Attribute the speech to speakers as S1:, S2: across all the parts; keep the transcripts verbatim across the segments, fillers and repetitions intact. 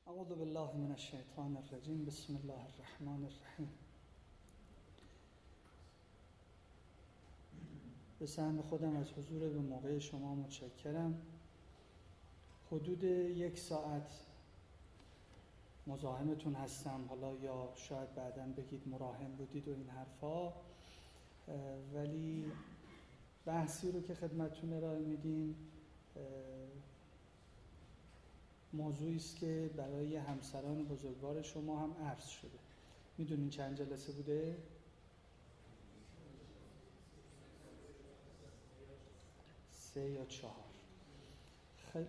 S1: اعوذ بالله من الشیطان الرجیم. بسم الله الرحمن الرحیم. به سهم خودم از حضور به موقع شما متشکرم. حدود یک ساعت مزاحمتون هستم، حالا یا شاید بعداً بگید مراهم بودید و این حرفا، ولی بحثی رو که خدمتتون ارائه میدیم موضوعی است که برای همسران بزرگوار شما هم عرض شده. میدونین چند جلسه بوده؟ سه یا چهار. خیلی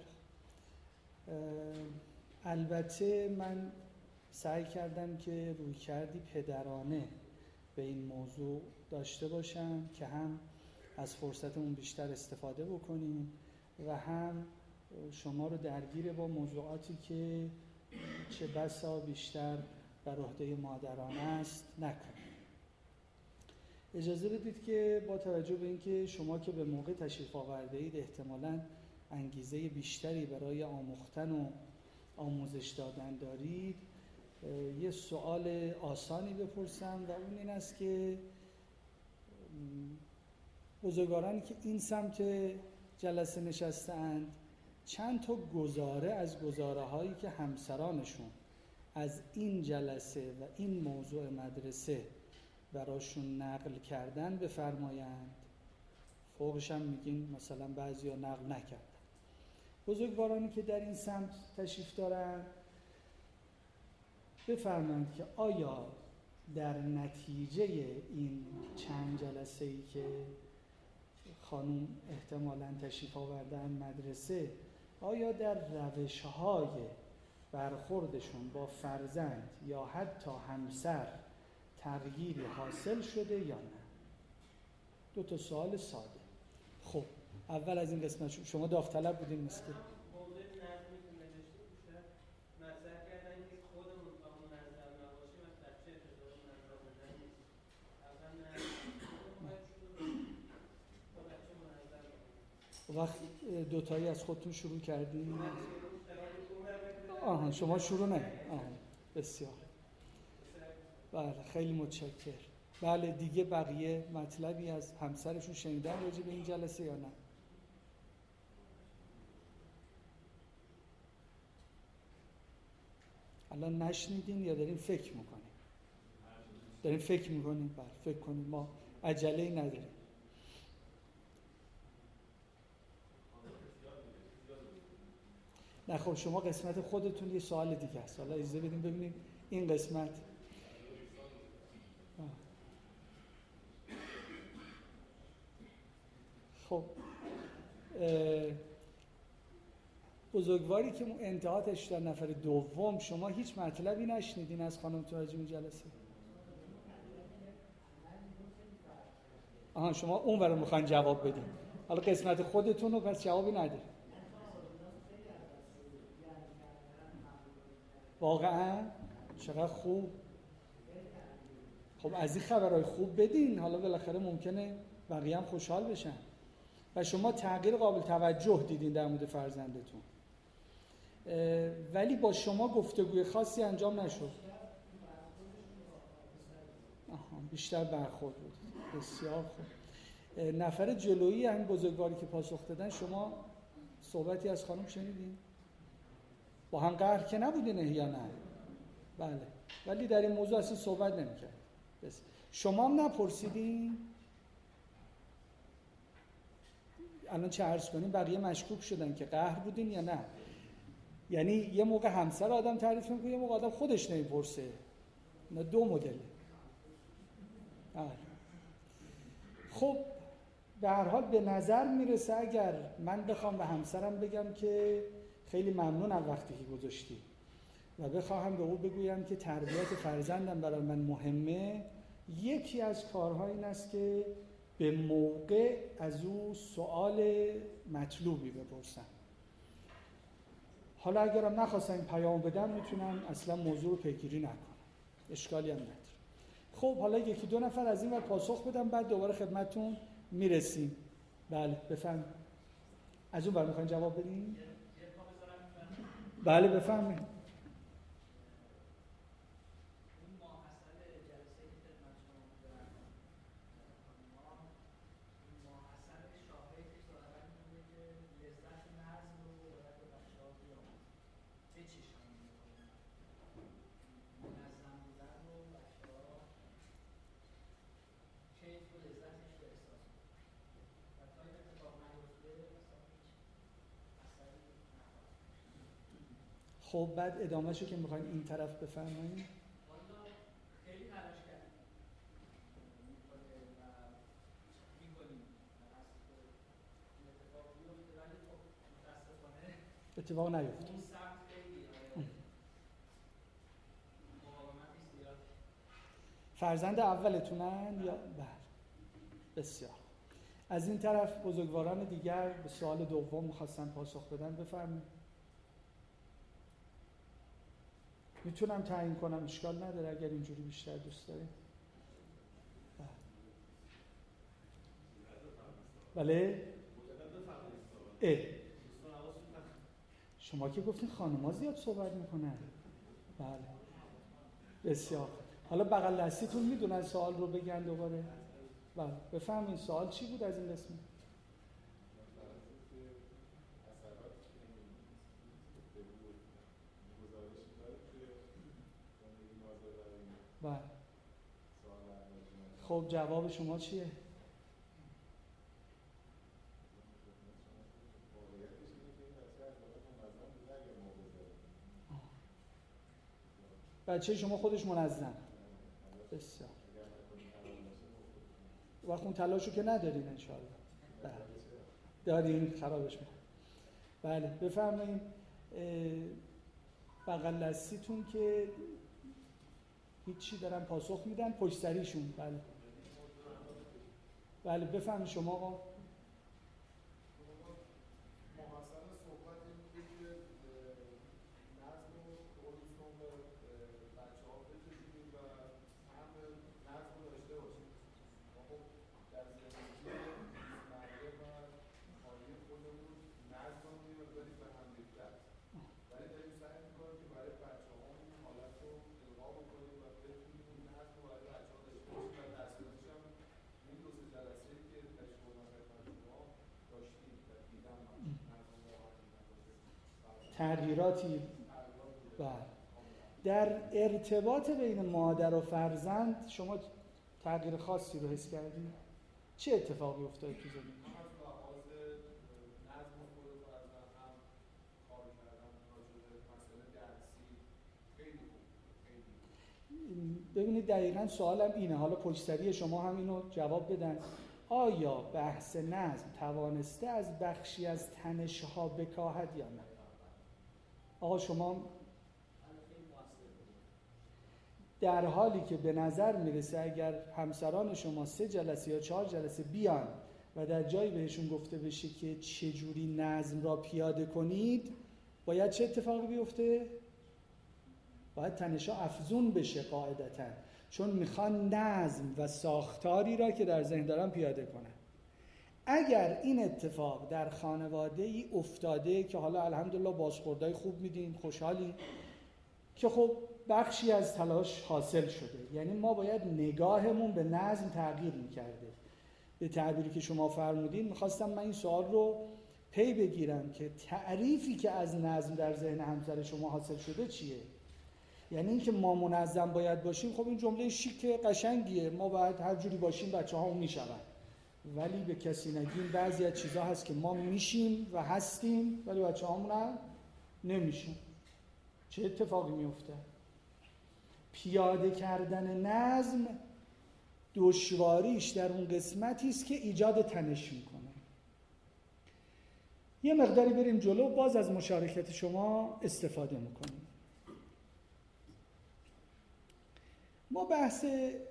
S1: البته من سعی کردم که روی کردی پدرانه به این موضوع داشته باشم که هم از فرصتمون بیشتر استفاده بکنیم و هم شما رو درگیر با موضوعاتی که چه بسا بیشتر بر عهده مادرانه است نکنیم. اجازه بدید که با توجه به اینکه شما که به موقع تشریف آورده اید احتمالاً انگیزه بیشتری برای آموختن و آموزش دادن دارید، یه سوال آسانی بپرسم و اون این است که بزرگوارانی که این سمت جلسه نشسته‌اند چند تا گزاره از گزاره هایی که همسرانشون از این جلسه و این موضوع مدرسه براشون نقل کردن بفرمایند. فوقش هم میگین مثلا بعضیا نقل نکردن. بزرگوارانی که در این سمت تشریف دارن بفرمایند که آیا در نتیجه این چند جلسه‌ای که خانم احتمالاً تشریف آوردن مدرسه، آیا در روش‌های برخوردشون با فرزند یا حتی همسر تغییری حاصل شده یا نه؟ دو تا سوال ساده. خب اول از این قسمت شما داوطلب بودین مثل که
S2: موضوع نظمی که نوشته بیشتر مطرح کردن که خودمون تا اون نظر نباشیم از بچه ابتدایی نظر بدن نیست. اول نظر باید شروع با بچه منظر کنیم.
S1: وقت دوتایی از خودتون شروع کردین؟ آها شما شروع نه؟ آها بسیار. بله خیلی متشکر. بله دیگه بقیه مطلبی از همسرشون شنیدن راجع به این جلسه یا نه؟ الان نشنیدین یا دارین فکر میکنین؟ دارین فکر میکنین؟ بله فکر کنین، ما عجله‌ای نداریم. نه خب شما قسمت خودتون یه سوال دیگه است. حالا اجازه بدیم ببینیم این قسمت. آه. خب بزرگواری که انتهاتش در نفر دوم شما هیچ مطلبی نشنیدین از خانم تو راجع به جلسه؟ آها شما اون ور میخواین جواب بدین. حالا قسمت خودتون رو پس جوابی نداره. واقعا چقدر خوب. خب از این خبرهای خوب بدین، حالا بالاخره ممکنه بقیه هم خوشحال بشن. و شما تغییر قابل توجه دیدین در مورد فرزندتون، ولی با شما گفتگوی خاصی انجام نشد. آها بیشتر برخورد بود. بسیار خوب. نفر جلویی همین بزرگواری که پاسخ دادن شما صحبتی از خانم شنیدین؟ با هم قهر که نبودین یا نه؟ بله ولی در این موضوع اصلا صحبت نمی‌کرد. بس شما هم نپرسیدین؟ الان چه عرض کنیم بقیه مشکوک شدن که قهر بودین یا نه؟ یعنی یه موقع همسر آدم تعریف میکنه، یه موقع آدم خودش نمیپرسه. نه دو مدله. خب به هر حال به نظر میرسه اگر من بخوام به همسرم بگم که خیلی ممنونم وقتی که گذاشتی و بخواهم به او بگویم که تربیت فرزندم برای من مهمه، یکی از کارها این است که به موقع از او سوال مطلوبی بپرسم. حالا اگرم نخواستم این پیام بدم میتونم اصلا موضوع رو پیگیری نکنم، اشکالی هم نداره. خب حالا یکی دو نفر از این ور پاسخ بدم بعد دوباره خدمتتون میرسیم. بله بفهم. از اون بر میخواین جواب بدین؟ بله بفهمید. خب بعد ادامهشو که میخواین این طرف بفرمایید.
S2: والا خیلی تلاش کردیم میکنه و میکنیم این اتفاق بیفته، ولی خب متاسفانه
S1: اتفاق نیفته.
S2: اون سمت خیلی مقاومتی زیاد.
S1: فرزند اولتونن یا بله؟ بسیار. از این طرف بزرگواران دیگر به سوال دوم میخواستن پاسخ بدن، بفرمایید. میتونم تعیین کنم، اشکال نداره اگر اینجوری بیشتر دوست دارید. بله؟ اه. شما که گفتین خانم‌ها زیاد صحبت میکنن. بله. بسیار. حالا بغل دستیتون میدونن سوال رو بگن دوباره؟ بله. بفهمین سوال چی بود از این قسمت؟ بله. خب جواب شما چیه؟ بچه شما خودش منظم. بسیار. وقت اون تلاشو که ندارین انشاءالله. بله. دارین خرابش میکنم. بله بفرمایید. بغل دستیتون که هیچی دارن پاسخ میدن، پشت سریشون. بله بله بفرمایید شما آقا. تغییراتی در ارتباط بین مادر و فرزند شما تغییر خاصی رو حس کردید؟ چه اتفاقی افتاد تو زندگی؟ ببینید دقیقاً سوالم اینه، حالا پشت سری شما هم اینو جواب بدن. آیا بحث نظم توانسته از بخشی از تنش‌ها بکاهد یا نه؟ آقا شما در حالی که به نظر میرسه اگر همسران شما سه جلسه یا چهار جلسه بیان و در جایی بهشون گفته بشه که چجوری نظم را پیاده کنید، باید چه اتفاقی بیفته؟ باید تنش‌ها افزون بشه قاعدتاً، چون میخوان نظم و ساختاری را که در ذهن دارن پیاده کنن. اگر این اتفاق در خانواده ای افتاده که حالا الحمدلله بازخوردهای خوب میدین، خوشحالی که خب بخشی از تلاش حاصل شده، یعنی ما باید نگاهمون به نظم تغییر میکرده. به تعبیری که شما فرمودین میخواستم من این سوال رو پی بگیرم که تعریفی که از نظم در ذهن همسر شما حاصل شده چیه؟ یعنی اینکه ما منظم باید باشیم، خب این جمله شیک قشنگیه، ما باید هر جوری باشیم بچه ها میشون، ولی به کسی نگیم بعضی از چیزها هست که ما میشیم و هستیم ولی بچه هامون هم نمیشیم. چه اتفاقی میفته؟ پیاده کردن نظم دشواریش در اون قسمتی است که ایجاد تنش میکنه. یه مقداری بریم جلو، باز از مشارکت شما استفاده میکنیم. ما بحث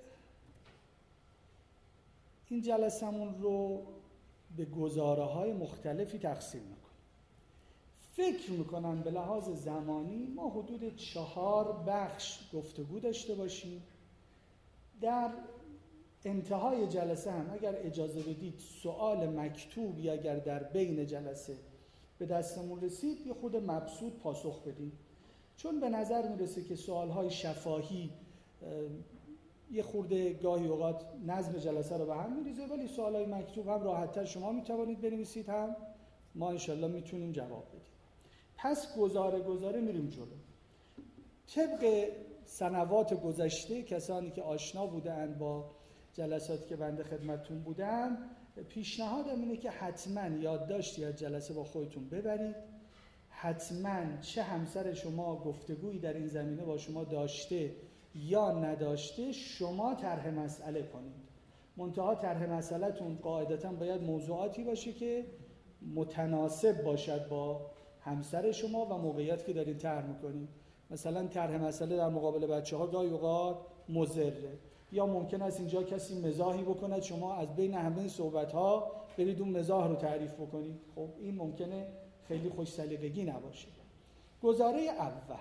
S1: این جلسمون رو به گزاره‌های مختلفی تقسیم میکنیم. فکر میکنم به لحاظ زمانی ما حدود چهار بخش گفتگو داشته باشیم. در انتهای جلسه هم اگر اجازه بدید سوال مکتوبی اگر در بین جلسه به دستمون رسید یه خود مبسوط پاسخ بدیم، چون به نظر میرسه که سوالهای شفاهی یه خورده گاهی اوقات نظم جلسه رو به هم میریزه، ولی سوالای مکتوب هم راحت‌تر شما میتوانید بنویسید، هم ما انشالله میتونیم جواب بدیم. پس گزاره گزاره میریم جلو. طبق سنوات گذشته کسانی که آشنا بودند با جلساتی که بنده خدمتتون بودم، پیشنهادم اینه که حتما یادداشتی از جلسه با خودتون ببرید، حتما چه همسر شما گفتگویی در این زمینه با شما داشته یا نداشته، شما طرح مسئله کنید. منتها طرح مسئله‌تون قاعدتاً باید موضوعاتی باشه که متناسب باشد با همسر شما و موقعیتی که دارید طرح می‌کنید. مثلا طرح مسئله در مقابل بچه‌ها گاهی اوقات مضره، یا ممکن است اینجا کسی مزاحی بکند، شما از بین همه صحبت‌ها برید اون مزاح رو تعریف بکنید. خب این ممکنه خیلی خوش سلیقگی نباشه. گزاره اول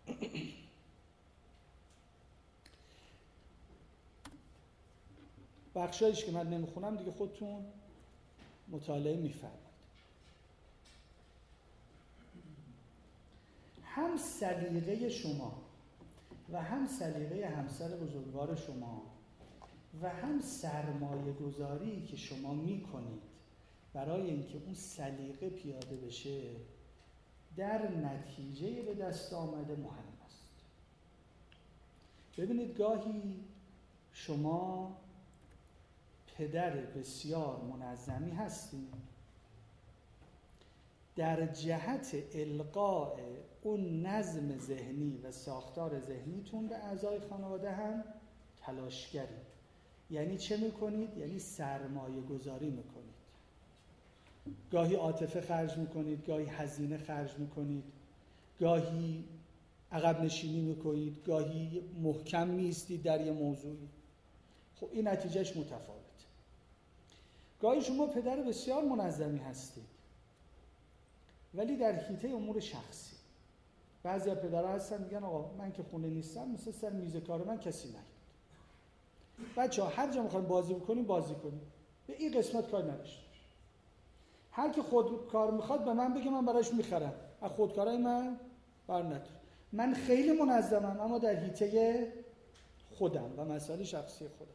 S1: بخشایش که من نمیخونم دیگه خودتون مطالعه میفرمایید. هم سلیقه شما و هم سلیقه همسر بزرگوار شما و هم سرمایه گذاری که شما میکنید برای اینکه اون سلیقه پیاده بشه در نتیجه به دست آمده مهم است. ببینید گاهی شما پدر بسیار منظمی هستید، در جهت القاء اون نظم ذهنی و ساختار ذهنیتون به اعضای خانواده هم تلاشگرید. یعنی چه میکنید؟ یعنی سرمایه گذاری میکنید. گاهی عاطفه خرج میکنید، گاهی هزینه خرج میکنید، گاهی عقب نشینی میکنید، گاهی محکم میستید در یه موضوعی. خب این نتیجهش متفاوت. گاهی شما پدر بسیار منظمی هستید ولی در حیطه امور شخصی. بعضی از پدرها هستن میگن آقا من که خونه نیستم، مثل سر میز کار من کسی نیاد. بچه‌ها هر جا میخواین بازی بکنیم بازی کنیم، به این قسمت کار نداشته باش. هر کی خود کار میخواد به من بگه، من براش میخرم. از خودکارای من بر نداره. من خیلی منظمم اما در حیطه خودم و مسائل شخصی خودم.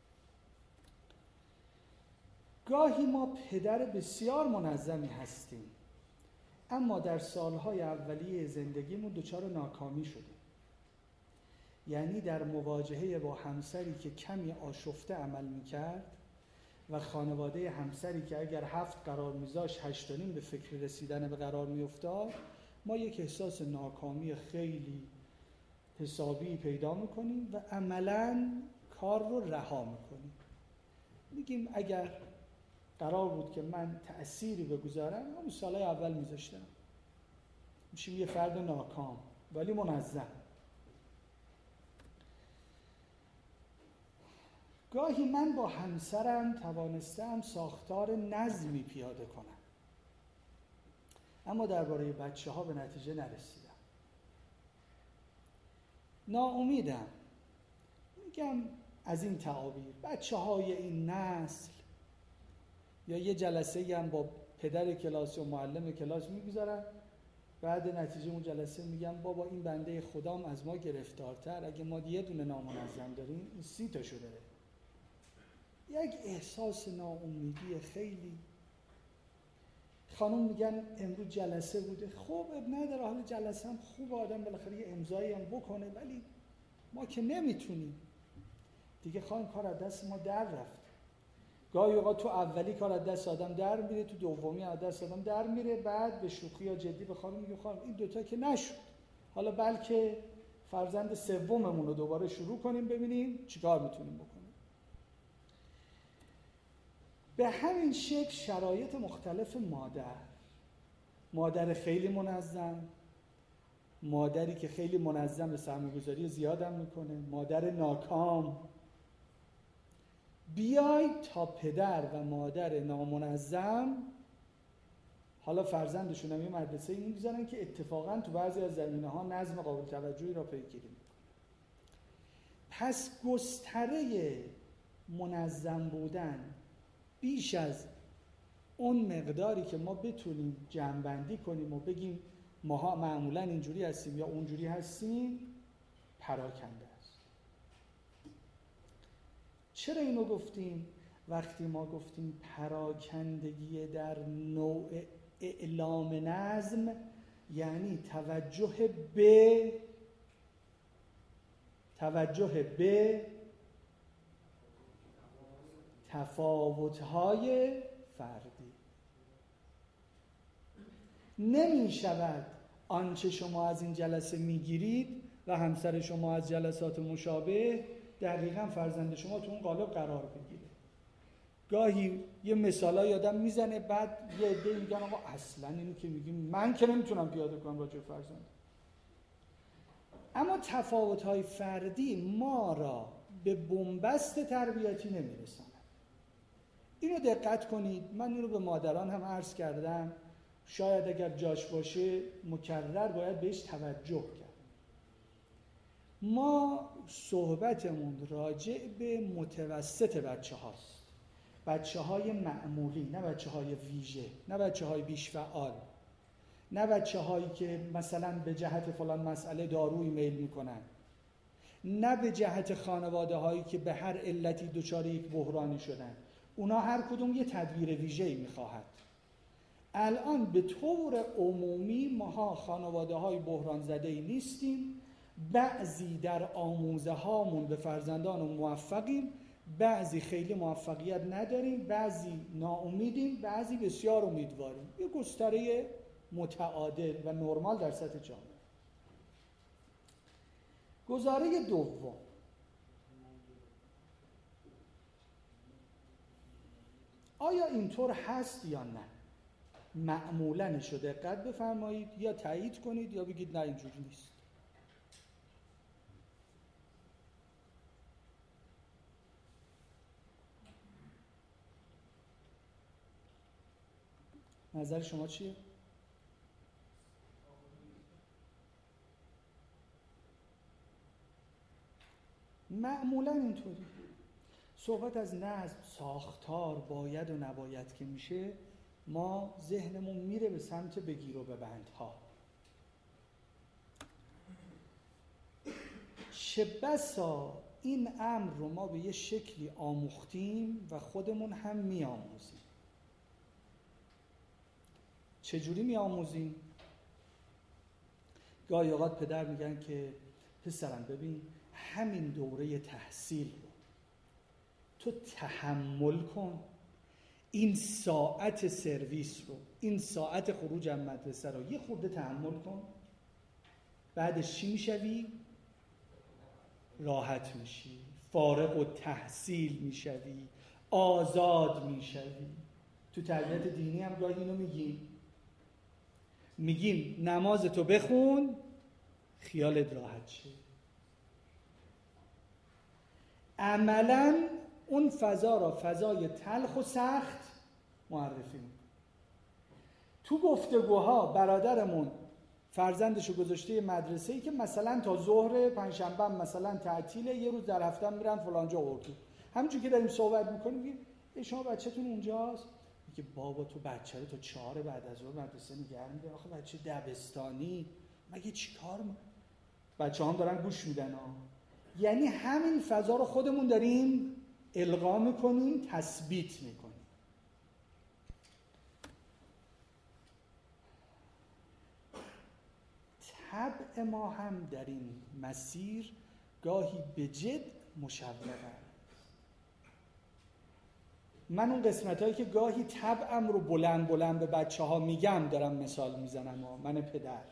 S1: گاهی ما پدر بسیار منظمی هستیم اما در سالهای اولیه زندگیمون دچار ناکامی شدیم. یعنی در مواجهه با همسری که کمی آشفته عمل میکرد و خانواده همسری که اگر هفت قرار میذاشت هشت و نیم به فکر رسیدن به قرار میافتاد، ما یک احساس ناکامی خیلی حسابی پیدا میکنیم و عملاً کار رو رها میکنیم. میگیم اگر قرار بود که من تأثیری بگذارم، همون سالهای اول میذاشتم. میشیم یه فرد ناکام ولی منظم. گاهی من با همسرم توانستم ساختار نظمی پیاده کنم اما درباره بچه ها به نتیجه نرسیدم. ناامیدم. میگم از این تعابیر بچه های این نسل، یا یه جلسه هم با پدر کلاس و معلم کلاس میگذارم، بعد نتیجه اون جلسه میگم بابا این بنده خدام از ما گرفتارتر، اگه ما یه دونه نامنظم داریم این سی تاشو داره. یک احساس ناامیدی خیلی. خانم میگن امروز جلسه بوده، خب اب نداره، حالا جلسه هم خوب، آدم بالاخره یه امضایی هم بکنه، ولی ما که نمیتونیم دیگه. خانم کار از دست ما در رفت. گاهی اوقات تو اولی کار از دست آدم در میره، تو دومی از دست آدم در میره، بعد به شوخی یا جدی به خانم میگه خانم این دوتا که نشد، حالا بلکه فرزند سوممون رو دوباره شروع کنیم ببینیم چیکار میتونیم بکنیم. به همین شکل شرایط مختلف مادر، مادر خیلی منظم، مادری که خیلی منظم به سرمایه‌گذاری زیادم میکنه، مادر ناکام، بیاید تا پدر و مادر نامنظم حالا فرزندشون هم یه مدرسه این میگذارن که اتفاقا تو بعضی از زمینه‌ها نظم قابل توجهی را پیگیری میکنه. پس گستره منظم بودن بیش از اون مقداری که ما بتونیم جمع‌بندی کنیم و بگیم ماها معمولا اینجوری هستیم یا اونجوری هستیم پراکنده است. چرا اینو گفتیم؟ وقتی ما گفتیم پراکندگی در نوع اعلام نظم یعنی توجه به توجه به تفاوت‌های فردی. نمی شود آنچه شما از این جلسه میگیرید و همسر شما از جلسات مشابه دقیقاً فرزند شما تو اون قالب قرار بگیره. گاهی یه مثالای آدم میزنه، بعد یه عده میگن آقا اصلا اینو که میگیم من که نمیتونم پیاده کنم راجع به فرزند. اما تفاوت‌های فردی ما را به بنبست تربیتی نمیرساند. اینو دقت کنید. من اینو به مادران هم عرض کردم، شاید اگر جاش باشه مکرر باید بهش توجه کرد. ما صحبتمون راجع به متوسط بچه هاست، بچه های معمولی، نه بچه های ویژه، نه بچه های بیش فعال، نه بچه هایی که مثلا به جهت فلان مسئله دارویی میل میکنن، نه به جهت خانواده هایی که به هر علتی دچار یک بحرانی شدن. اونا هر کدوم یه تدبیر ویژه‌ای میخواهد. الان به طور عمومی ماها خانواده های بحران زده‌ای نیستیم. بعضی در آموزه هامون به فرزندان موفقیم، بعضی خیلی موفقیت نداریم، بعضی ناامیدیم، بعضی بسیار امیدواریم. یه گستره متعادل و نرمال در سطح جامعه. گزاره دوم، آیا اینطور هست یا نه؟ معمولنشو دقت بفرمایید، یا تایید کنید یا بگید نه اینجوری نیست. نظر شما چیه؟ معمولا اینطوری. صحبت از نظم، ساختار، باید و نباید که میشه، ما ذهنمون میره به سمت بگیر و ببندها. چه بسا این امر رو ما به یه شکلی آموختیم و خودمون هم میآموزیم. چجوری میآموزیم؟ گاهی اوقات پدر میگن که پسرم ببین همین دوره تحصیل رو تو تحمل کن، این ساعت سرویس رو، این ساعت خروج از مدرسه رو یه خورده تحمل کن، بعدش چی میشوی؟ راحت میشی، فارغ التحصیل میشوی، آزاد میشوی. تو تربیت دینی هم گاهی اینو میگیم، میگیم نماز تو بخون خیالت راحت شه. عملاً اون فضا را فضای تلخ و سخت معرفی میکنه. تو گفتگوها برادرمون فرزندشو گذاشته مدرسه‌ای که مثلا تا ظهر پنجشنبه مثلا تعطیله، یه روز در هفته میرن فلانجا اردو. همونجوری که داریم صحبت میکنیم میگیم شما بچه‌تون اونجاست؟ میگه بابا تو بچه رو تا چهار بعد از ظهر مدرسه نگه می‌داری. آخه بچه دبستانی مگه چیکار ما؟ بچه‌ها هم دارن گوش میدن ها. یعنی همین فضا رو خودمون داریم القا میکنیم، تثبیت میکنیم. طبع ما هم در این مسیر گاهی به جد مشوقه. من اون قسمت هایی که گاهی طبعم رو بلند بلند به بچه ها میگم دارم مثال میزنم ها. من پدر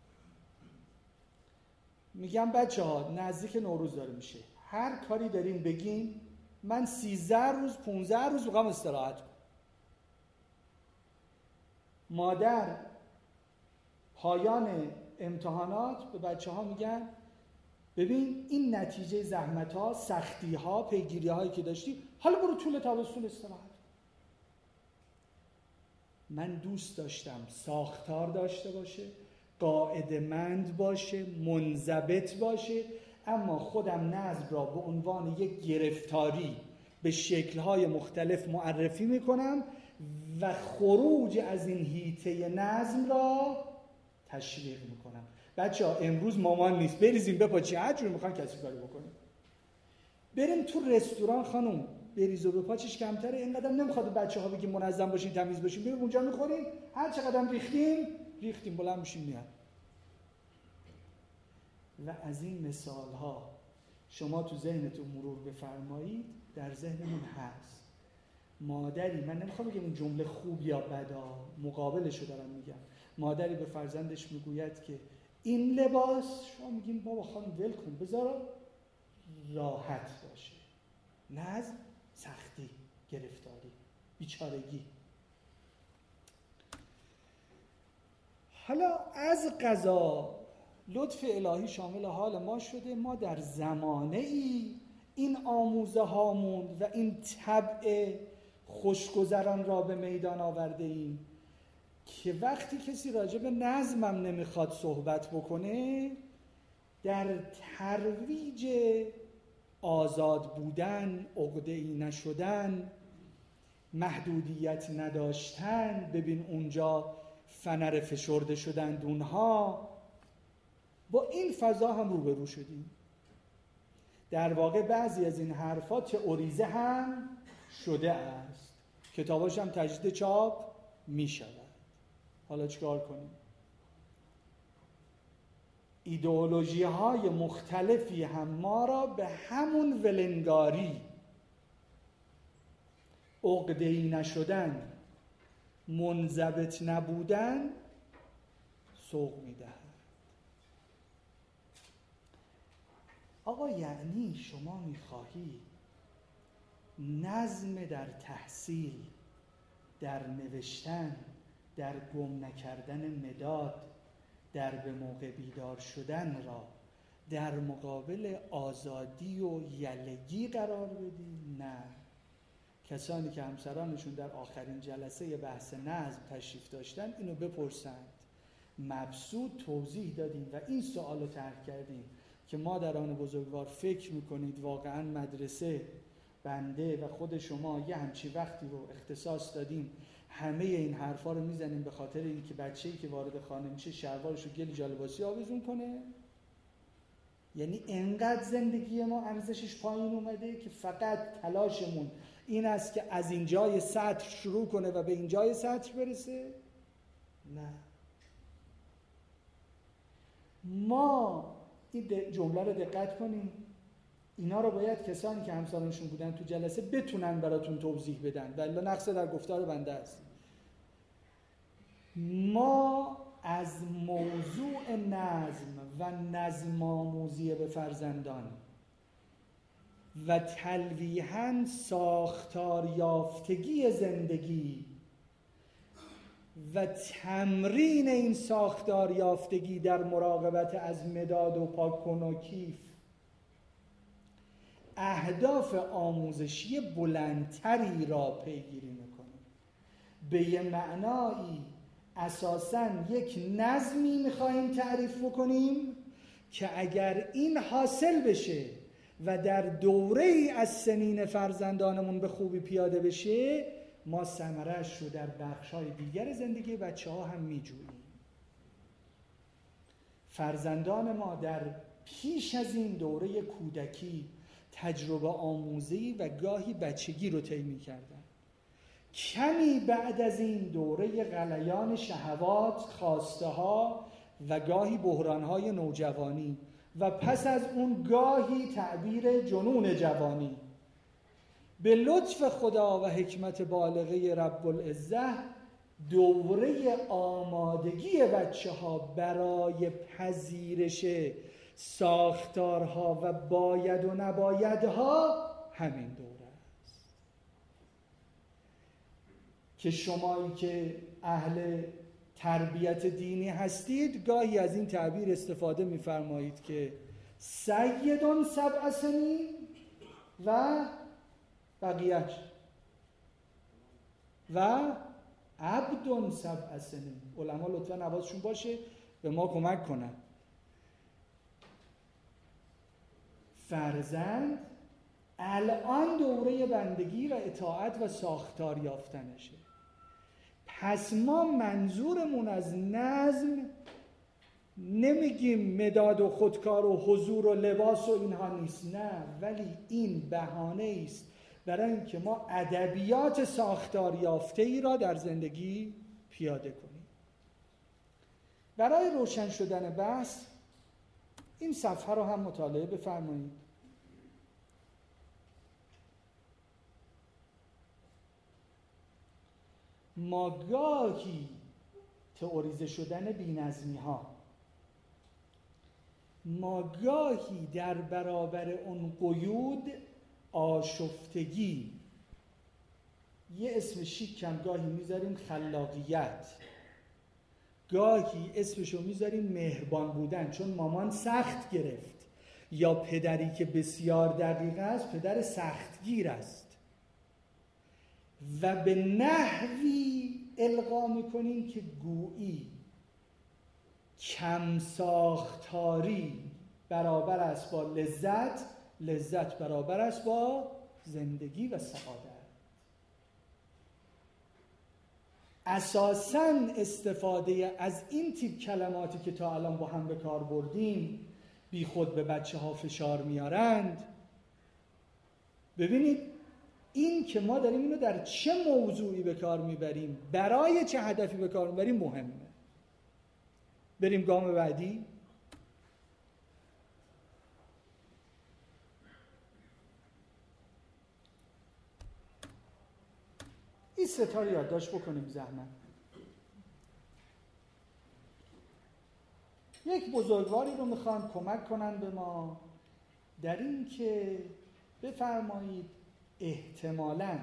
S1: میگم بچه ها نزدیک نوروز داره میشه، هر کاری دارین بگین، من سیزده روز پونزده روز میخوام استراحت کنم. مادر پایان امتحانات به بچه ها میگن ببین این نتیجه زحمت ها، سختی ها، پیگیری هایی که داشتی، حالا برو طول تابستون استراحت. من دوست داشتم ساختار داشته باشه، قاعده‌مند باشه، منضبط باشه، اما خودم نظم را به عنوان یک گرفتاری به شکل‌های مختلف معرفی میکنم و خروج از این حیطه نظم را تشویق میکنم. بچه ها امروز مامان نیست، بریزیم بپاچی، هر جور میخوان کسی کاری بکنیم. بریم تو رستوران خانم، بریز و بپاچش کمتره، اینقدر نمیخواد بچه ها بگیم منظم باشین تمیز باشین، بریم اونجا میخوریم، هر چقدر ریختیم ریختیم بلند میشیم میاد. و از این مثال ها شما تو ذهنتون مرور بفرمایید، در ذهنمون هست. مادری، من نمیخوام بگم این جمله خوب یا بدا، مقابلشو دارم میگم، مادری به فرزندش میگوید که این لباس، شما میگین بابا خانم ول کن بذار راحت باشه. نظم سختی، گرفتاری، بیچارگی. حالا از قضا لطف الهی شامل حال ما شده، ما در زمانه ای این آموزه هامون و این طبع خوشگذران را به میدان آورده ایم که وقتی کسی راجع به نظمم نمیخواد صحبت بکنه، در ترویج آزاد بودن، عقده‌ای نشدن، محدودیت نداشتن، ببین اونجا فنر فشرده شدن دونها، با این فضا هم روبرو شدیم. در واقع بعضی از این حرفا تئوریزه هم شده است، کتاباش هم تجدید چاپ می شود. حالا چیکار کنیم؟ ایدئولوژی های مختلفی هم ما را به همون ولنگاری، عقده‌ای نشدن، منضبط نبودن سوق میدهد. آقا یعنی شما میخواهی نظم در تحصیل، در نوشتن، در گم نکردن مداد، در به موقع بیدار شدن را در مقابل آزادی و یلگی قرار بدی؟ نه. کسانی که همسرانشون در آخرین جلسه بحث نظم تشریف داشتن اینو بپرسند. مبسوط توضیح دادیم و این سوالو طرح کردیم که مادران بزرگوار فکر میکنید واقعا مدرسه بنده و خود شما یه همچی وقتی رو اختصاص دادیم همه این حرفا رو میزنیم به خاطر اینکه بچه‌ای که وارد خانه میشه شلوارش رو گل جالباسی آویزون کنه؟ یعنی انقدر زندگی ما ارزشش پایین اومده که فقط تلاشمون این است که از این جای سطر شروع کنه و به این جای سطر برسه؟ نه. ما این جمله رو دقت کنیم، اینا رو باید کسانی که همسرانشون بودن تو جلسه بتونن براتون توضیح بدن، ولی نقص در گفتار بنده است. ما از موضوع نظم و نظم آموزی به فرزندان و تلویحاً ساختار یافتگی زندگی و تمرین این ساختار یافتگی در مراقبت از مداد و پاک‌کن و کیف اهداف آموزشی بلندتری را پیگیری میکنیم. به یه معنایی اساساً یک نظمی میخواهیم تعریف بکنیم که اگر این حاصل بشه و در دوره‌ای از سنین فرزندانمون به خوبی پیاده بشه، ما ثمره‌اش رو در بخش‌های دیگر زندگی بچه‌ها هم می‌جوییم. فرزندان ما در پیش از این دوره کودکی تجربه آموزی و گاهی بچگی رو طی می‌کردن. کمی بعد از این دوره غلیان شهوات، خواسته‌ها و گاهی بحران‌های نوجوانی و پس از اون گاهی تعبیر جنون جوانی، به لطف خدا و حکمت بالغه رب العزة دوره آمادگی بچه ها برای پذیرش ساختارها و باید و نبایدها همین دوره است که شمایی که اهل تربیت دینی هستید گاهی از این تعبیر استفاده می‌فرمایید که سیدون سبع سنین و بقیه‌اش و عبدون سبع سنین. علما لطفاً حواسشون باشه به ما کمک کنن. فرزند الان دوره بندگی و اطاعت و ساختار یافتنشه. پس ما منظورمون از نظم نمیگیم مداد و خودکار و حضور و لباس و اینها نیست، نه، ولی این بهانه است برای اینکه ما ادبیات ساختار یافته‌ای را در زندگی پیاده کنیم. برای روشن شدن بحث این صفحه رو هم مطالعه بفرمایید. ما گاهی تئوریزه شدن بی‌نظمی ها. ما گاهی در برابر اون قیود آشفتگی، یه اسم شیک هم گاهی میذاریم خلاقیت، گاهی اسمشو میذاریم مهربان بودن، چون مامان سخت گرفت، یا پدری که بسیار دقیق است پدر سختگیر است، و به نحوی القا میکنیم که گویی کم ساختاری برابر است با لذت، لذت برابر است با زندگی و سعادت. اساساً استفاده از این تیپ کلماتی که تا الان با هم به کار بردیم بی خود به بچه ها فشار میارند. ببینید این که ما داریم اینو در چه موضوعی به کار میبریم، برای چه هدفی به کار میبریم مهمه. بریم گام بعدی. این ستا رو یادداشت بکنیم زحمت. یک بزرگواری رو میخوان کمک کنن به ما در این که بفرمایید احتمالاً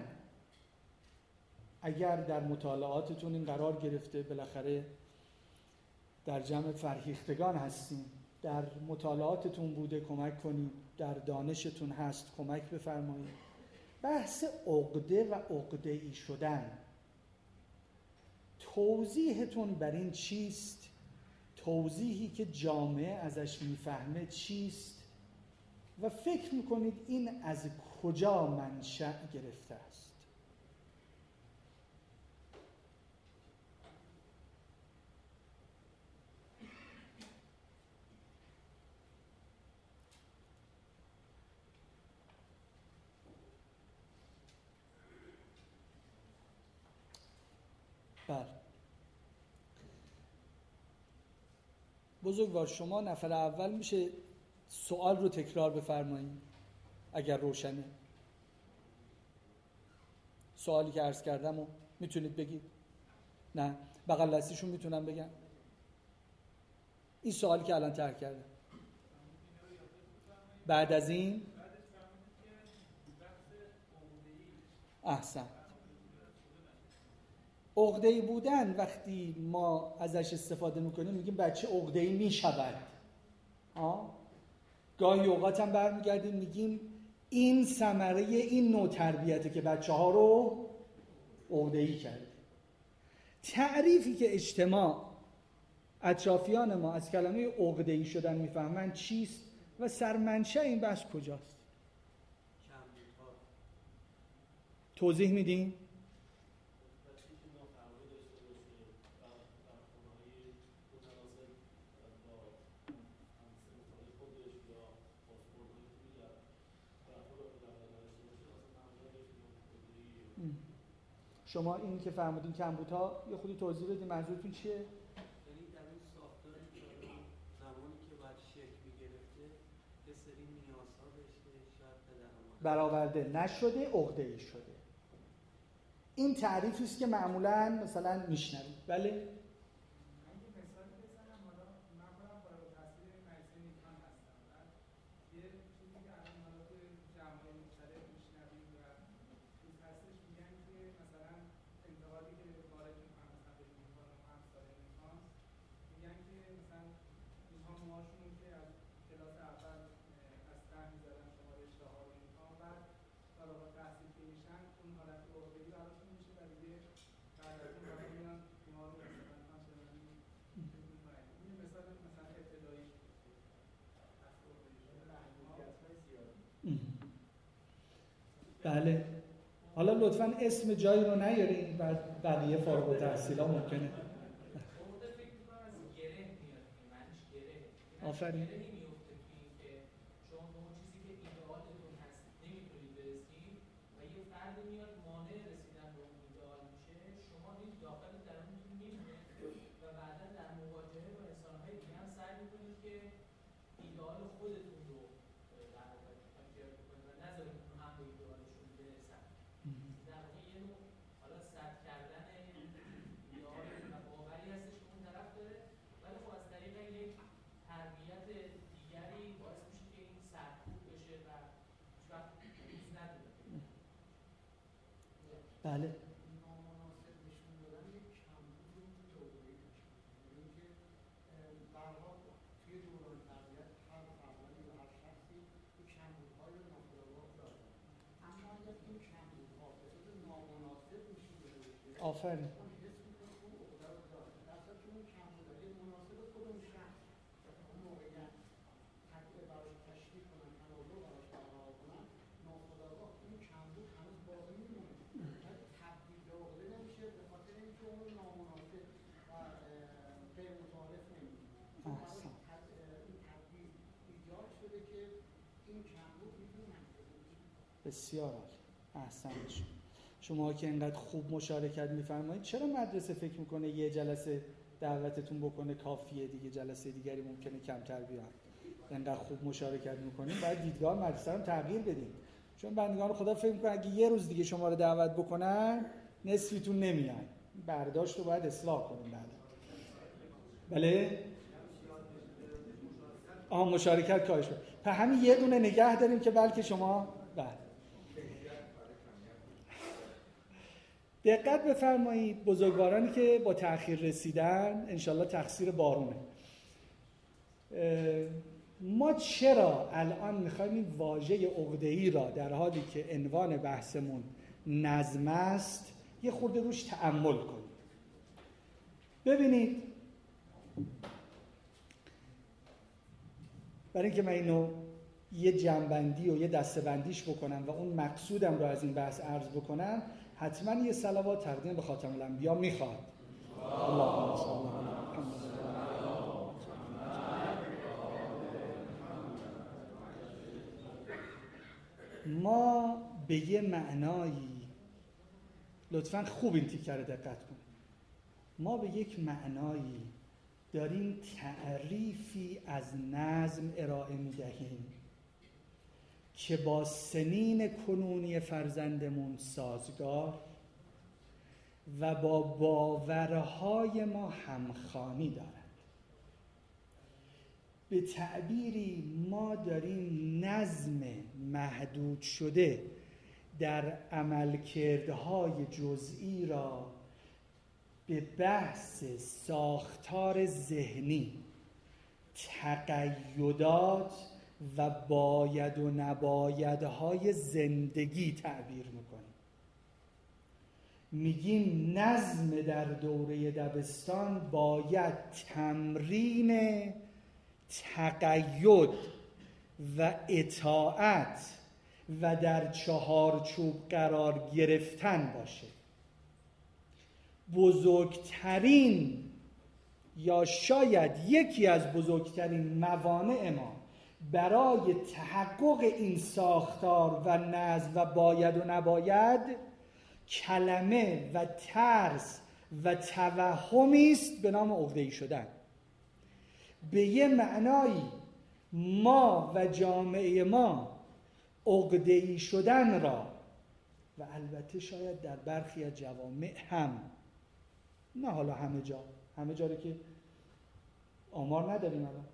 S1: اگر در مطالعاتتون این قرار گرفته، بالاخره در جمع فرهیختگان هستیم، در مطالعاتتون بوده کمک کنید، در دانشتون هست کمک بفرمایید. بحث عقده و عقده‌ای شدن، توضیحتون بر این چیست؟ توضیحی که جامعه ازش میفهمه چیست؟ و فکر میکنید این از کجا منشأ گرفته است؟ بله بزرگوار، شما نفر اول میشه سوال رو تکرار بفرمایید اگر روشنه. سوالی که عرض کردم رو میتونید بگید؟ نه؟ بغل دستیشون میتونم بگم؟ این سوالی که الان طرح کردم بعد از این احسن. عقده‌ای بودن وقتی ما ازش استفاده میکنیم میگیم بچه عقده‌ای میشود. گاهی اوقات هم برمیگردیم میگیم این ثمره این نوع تربیته که بچه ها رو عقده‌ای کرده. تعریفی که اجتماع اطرافیان ما از کلمه عقده‌ای شدن میفهمن چیست و سرمنشأ این بحث کجاست؟ توضیح میدیم؟ شما این که فرمودین کمبودها یه خودی توضیح بدین منظورتون چیه؟
S3: یعنی در این ساختاری که زمانی که باید شکل می‌گرفته یه سری نیازها داشته، شاید پدر
S1: برآورده نشده، عقده‌ای شده. این تعریفی است که معمولاً مثلا میشنوید. بله؟ بله. حالا لطفاً اسم جایی رو نیارین بعد بقیه فارغ التحصیلا ممکنه. آفرین. بله
S4: نامناسب نشون دادن یک کمبود رو دوباره نشون میده. اینکه به هر حال توی دوران تربیت هر فردی و هر شخصی این کمبودهای رو ناخودآگاه داره، اما اگر این کمبودها به صورت نامناسب نشون داده بشه
S1: آفرین
S4: اون حس میکنه که اون عقده رو داره، در صورتی که اون کمبودهای مناسب خود اون شخص اون موقعیت تغییر براش تشکیل کنن، تنوع براش برقرار کنن، ناخودآگاه این کمبود هنوز باقی میمونه، ولی تبدیل به عقده نمیشه به خاطر اینکه اون نامناسب و غیر متعارف نمیشه.
S1: احسن
S4: این تبدیل ایجاد شده که این کمبود میتونه منطقی بشه.
S1: بسیار عالی، احسنت شما. شما که اینقدر خوب مشارکت میفرمایید، چرا مدرسه فکر میکنه یه جلسه دعوتتون بکنه کافیه، دیگه جلسه دیگری ممکنه کمتر بیان؟ اینقدر خوب مشارکت میکنید، باید دیدگاه مدرسه رو تغییر بدیم. چون بندگان خدا فکر میکنن اگه یه روز دیگه شما رو دعوت بکنن نصفیتون نمیان. برداشت رو باید اصلاح کنیم بعد. بله؟ آها مشارکت کاهش بده. پس همین یه دونه نگه داریم که بلکه شما بله. دقت بفرمایید، بزرگوارانی که با تأخیر رسیدن انشالله تقصیر بارونه. ما چرا الان میخوایم این واژه عقده‌ای را در حالی که عنوان بحثمون نظم است یه خورده روش تأمل کنیم؟ ببینید، برای اینکه من اینو یه جنبندی و یه دسته‌بندیش بکنم و اون مقصودم رو از این بحث عرض بکنم، حتما یه صلوات تقدیم به خاتم الانبیا میخواد. اللهم صل علی محمد. ما به یه معنایی، لطفاً خوب این تیکه رو دقت کنید، ما به یک معنایی داریم تعریفی از نظم ارائه میدهیم که با سنین کنونی فرزندمون سازگار و با باورهای ما همخوانی دارد. به تعبیری ما داریم نظم محدود شده در عملکردهای جزئی را به بحث ساختار ذهنی، تقیدات و باید و نبایدهای زندگی تعبیر میکنیم. میگیم نظم در دوره دبستان باید تمرین تقید و اطاعت و در چهارچوب قرار گرفتن باشه. بزرگترین یا شاید یکی از بزرگترین موانع ما برای تحقق این ساختار و نظم و باید و نباید کلمه و ترس و توهمی است به نام عقده‌ای شدن. به یه معنایی ما و جامعه ما عقده‌ای شدن را و البته شاید در برخی از جوامع هم، نه حالا همه جا، همه جا رو که آمار نداریم الان،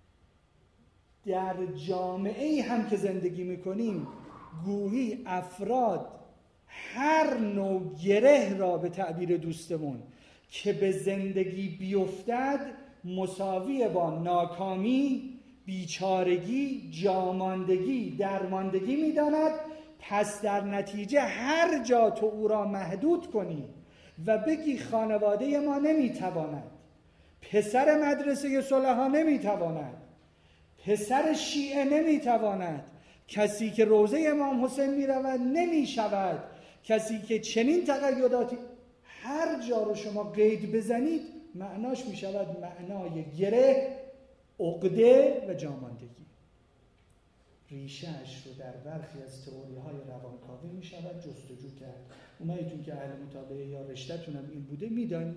S1: در جامعه هم که زندگی میکنیم گویی افراد هر نوع گره را به تعبیر دوستمون که به زندگی بیفتد مساوی با ناکامی، بیچارگی، جاماندگی، درماندگی میداند. پس در نتیجه هر جا تو او را محدود کنی و بگی خانواده ما نمیتواند، پسر مدرسه صلحا نمیتواند، پسر شیعه نمیتواند، کسی که روضه امام حسین میرود نمیشود، کسی که چنین تقیداتی، هر جا رو شما قید بزنید معناش میشود معنای گره، عقده و جاماندگی. ریشه‌اش رو در برخی از تئوری‌های روانکاوی میشود جستجو کرد. اوناییتون که اهل مطالعه یا رشته‌تون هم این بوده میدانید.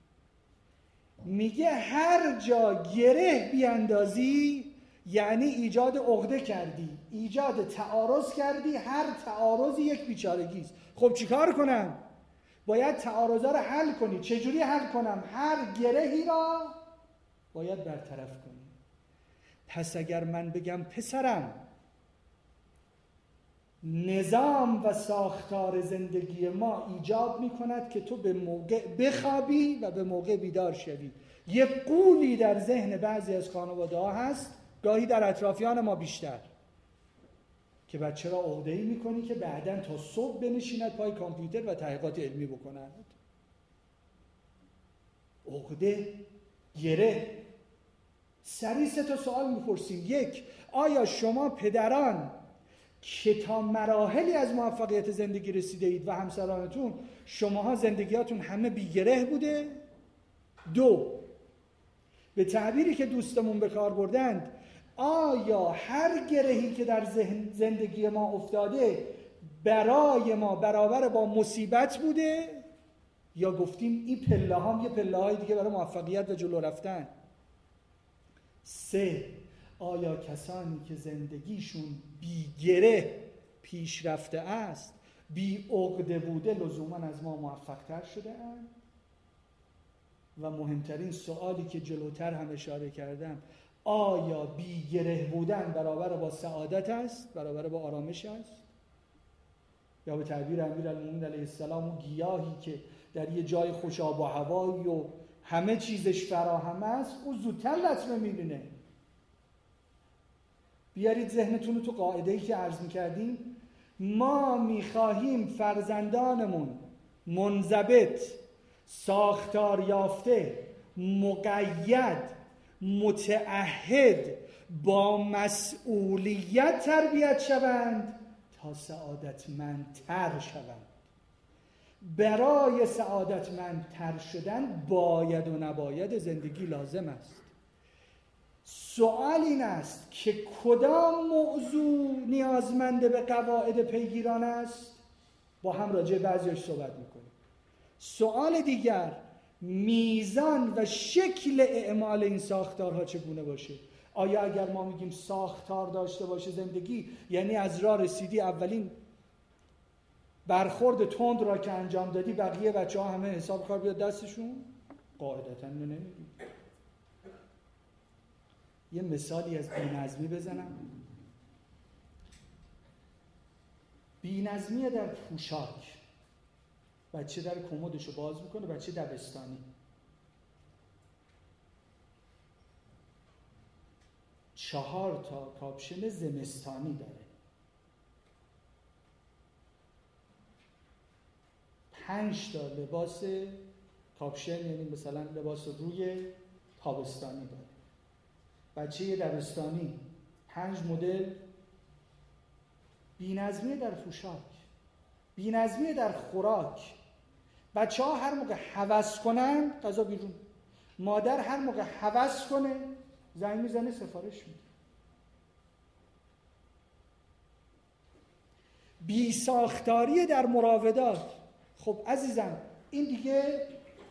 S1: میگه هر جا گره بیاندازی یعنی ایجاد عقده کردی، ایجاد تعارض کردی. هر تعارضی یک بیچارگی است. خب چیکار کنم؟ باید تعارضا رو حل کنی. چجوری حل کنم؟ هر گرهی را باید برطرف کنی. پس اگر من بگم پسرم نظام و ساختار زندگی ما ایجاب میکند که تو به موقع بخوابی و به موقع بیدار شوی. یه قولی در ذهن بعضی از خانواده ها هست، گاهی در اطرافیان ما بیشتر، که بچه را عقده‌ای میکنی که بعداً تا صبح بنشیند پای کامپیوتر و تحقیقات علمی بکند. عقده، گره. سریع سه تا سوال میپرسیم. یک، آیا شما پدران که تا مراحلی از موفقیت زندگی رسیده اید و همسرانتون، شماها زندگیاتون همه بیگره بوده؟ دو، به تعبیری که دوستمون به کار بردند، آیا هر گرهی که در زندگی ما افتاده برای ما برابر با مصیبت بوده، یا گفتیم این پله هم یه پله های دیگه برای موفقیت و جلو رفتن؟ سه، آیا کسانی که زندگیشون بی گره پیش رفته است، بی عقده بوده، لزوما از ما موفق‌تر شده اند؟ و مهمترین سوالی که جلوتر هم اشاره کردم، آیا بی گره بودن برابر با سعادت است، برابر با آرامش است؟ یا به تعبیر امیرالمومنین علیه السلام، اون گیاهی که در یه جای خوش آب و هوایی و همه چیزش فراهم است، او زودتر لطمه می‌بینه. بیارید ذهنتون رو تو قاعده‌ای که عرض می‌کردیم، ما می‌خواهیم فرزندانمون منضبط، ساختار یافته، مقید، متعهد، با مسئولیت تربیت شوند تا سعادتمندتر شوند. برای سعادتمندتر شدن باید و نباید زندگی لازم است. سوال این است که کدام موضوع نیازمنده به قواعد پیگیران است؟ با هم راجع بعضیش صحبت میکنیم. سوال دیگر، میزان و شکل اعمال این ساختارها چگونه باشه؟ آیا اگر ما میگیم ساختار داشته باشه زندگی، یعنی از راه رسیدی اولین برخورد تند را که انجام دادی بقیه بچه ها همه حساب کار بیاد دستشون؟ قاعدتاً نمیگیم. یه مثالی از بی‌نظمی بزنم. بی‌نظمی در پوشاک. بچه در کمدشو باز میکنه، بچه دبستانی، چهار تا کاپشن زمستانی داره، پنج تا لباس کاپشن، یعنی مثلا لباس روی تابستانی داره. بچه دبستانی پنج مدل. بی‌نظمی در پوشاک، بی‌نظمی در خوراک. بچه ها هر موقع هوس کنن غذا بیرون، مادر هر موقع هوس کنه زنگ میزنه سفارش میده. بی ساختاری در مراودات. خب عزیزم این دیگه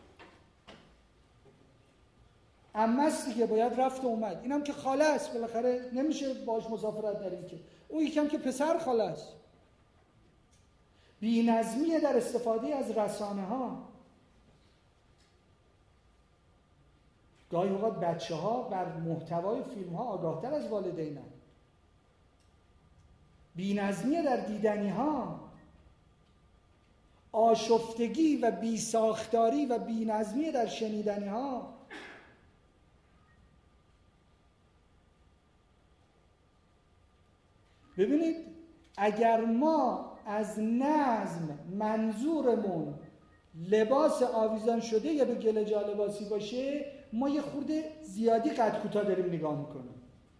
S1: عمه است دیگه، باید رفت و اومد. اینم که خاله است، بالاخره نمیشه باش مسافرت داریم که. اون یکم که پسر خاله است. بی‌نظمی در استفاده از رسانه ها. گاهی اوقات بچه ها بر محتوای فیلم ها آگاهتر از والدینن. بی‌نظمی در دیدنی ها. آشفتگی و بی‌ساختاری و بی‌نظمی در شنیدنی ها. ببینید اگر ما از نظم منظورمون لباس آویزان شده یا به گل جا لباسی باشه، ما یه خورده زیادی قد کوتاه داریم نگاه میکنیم.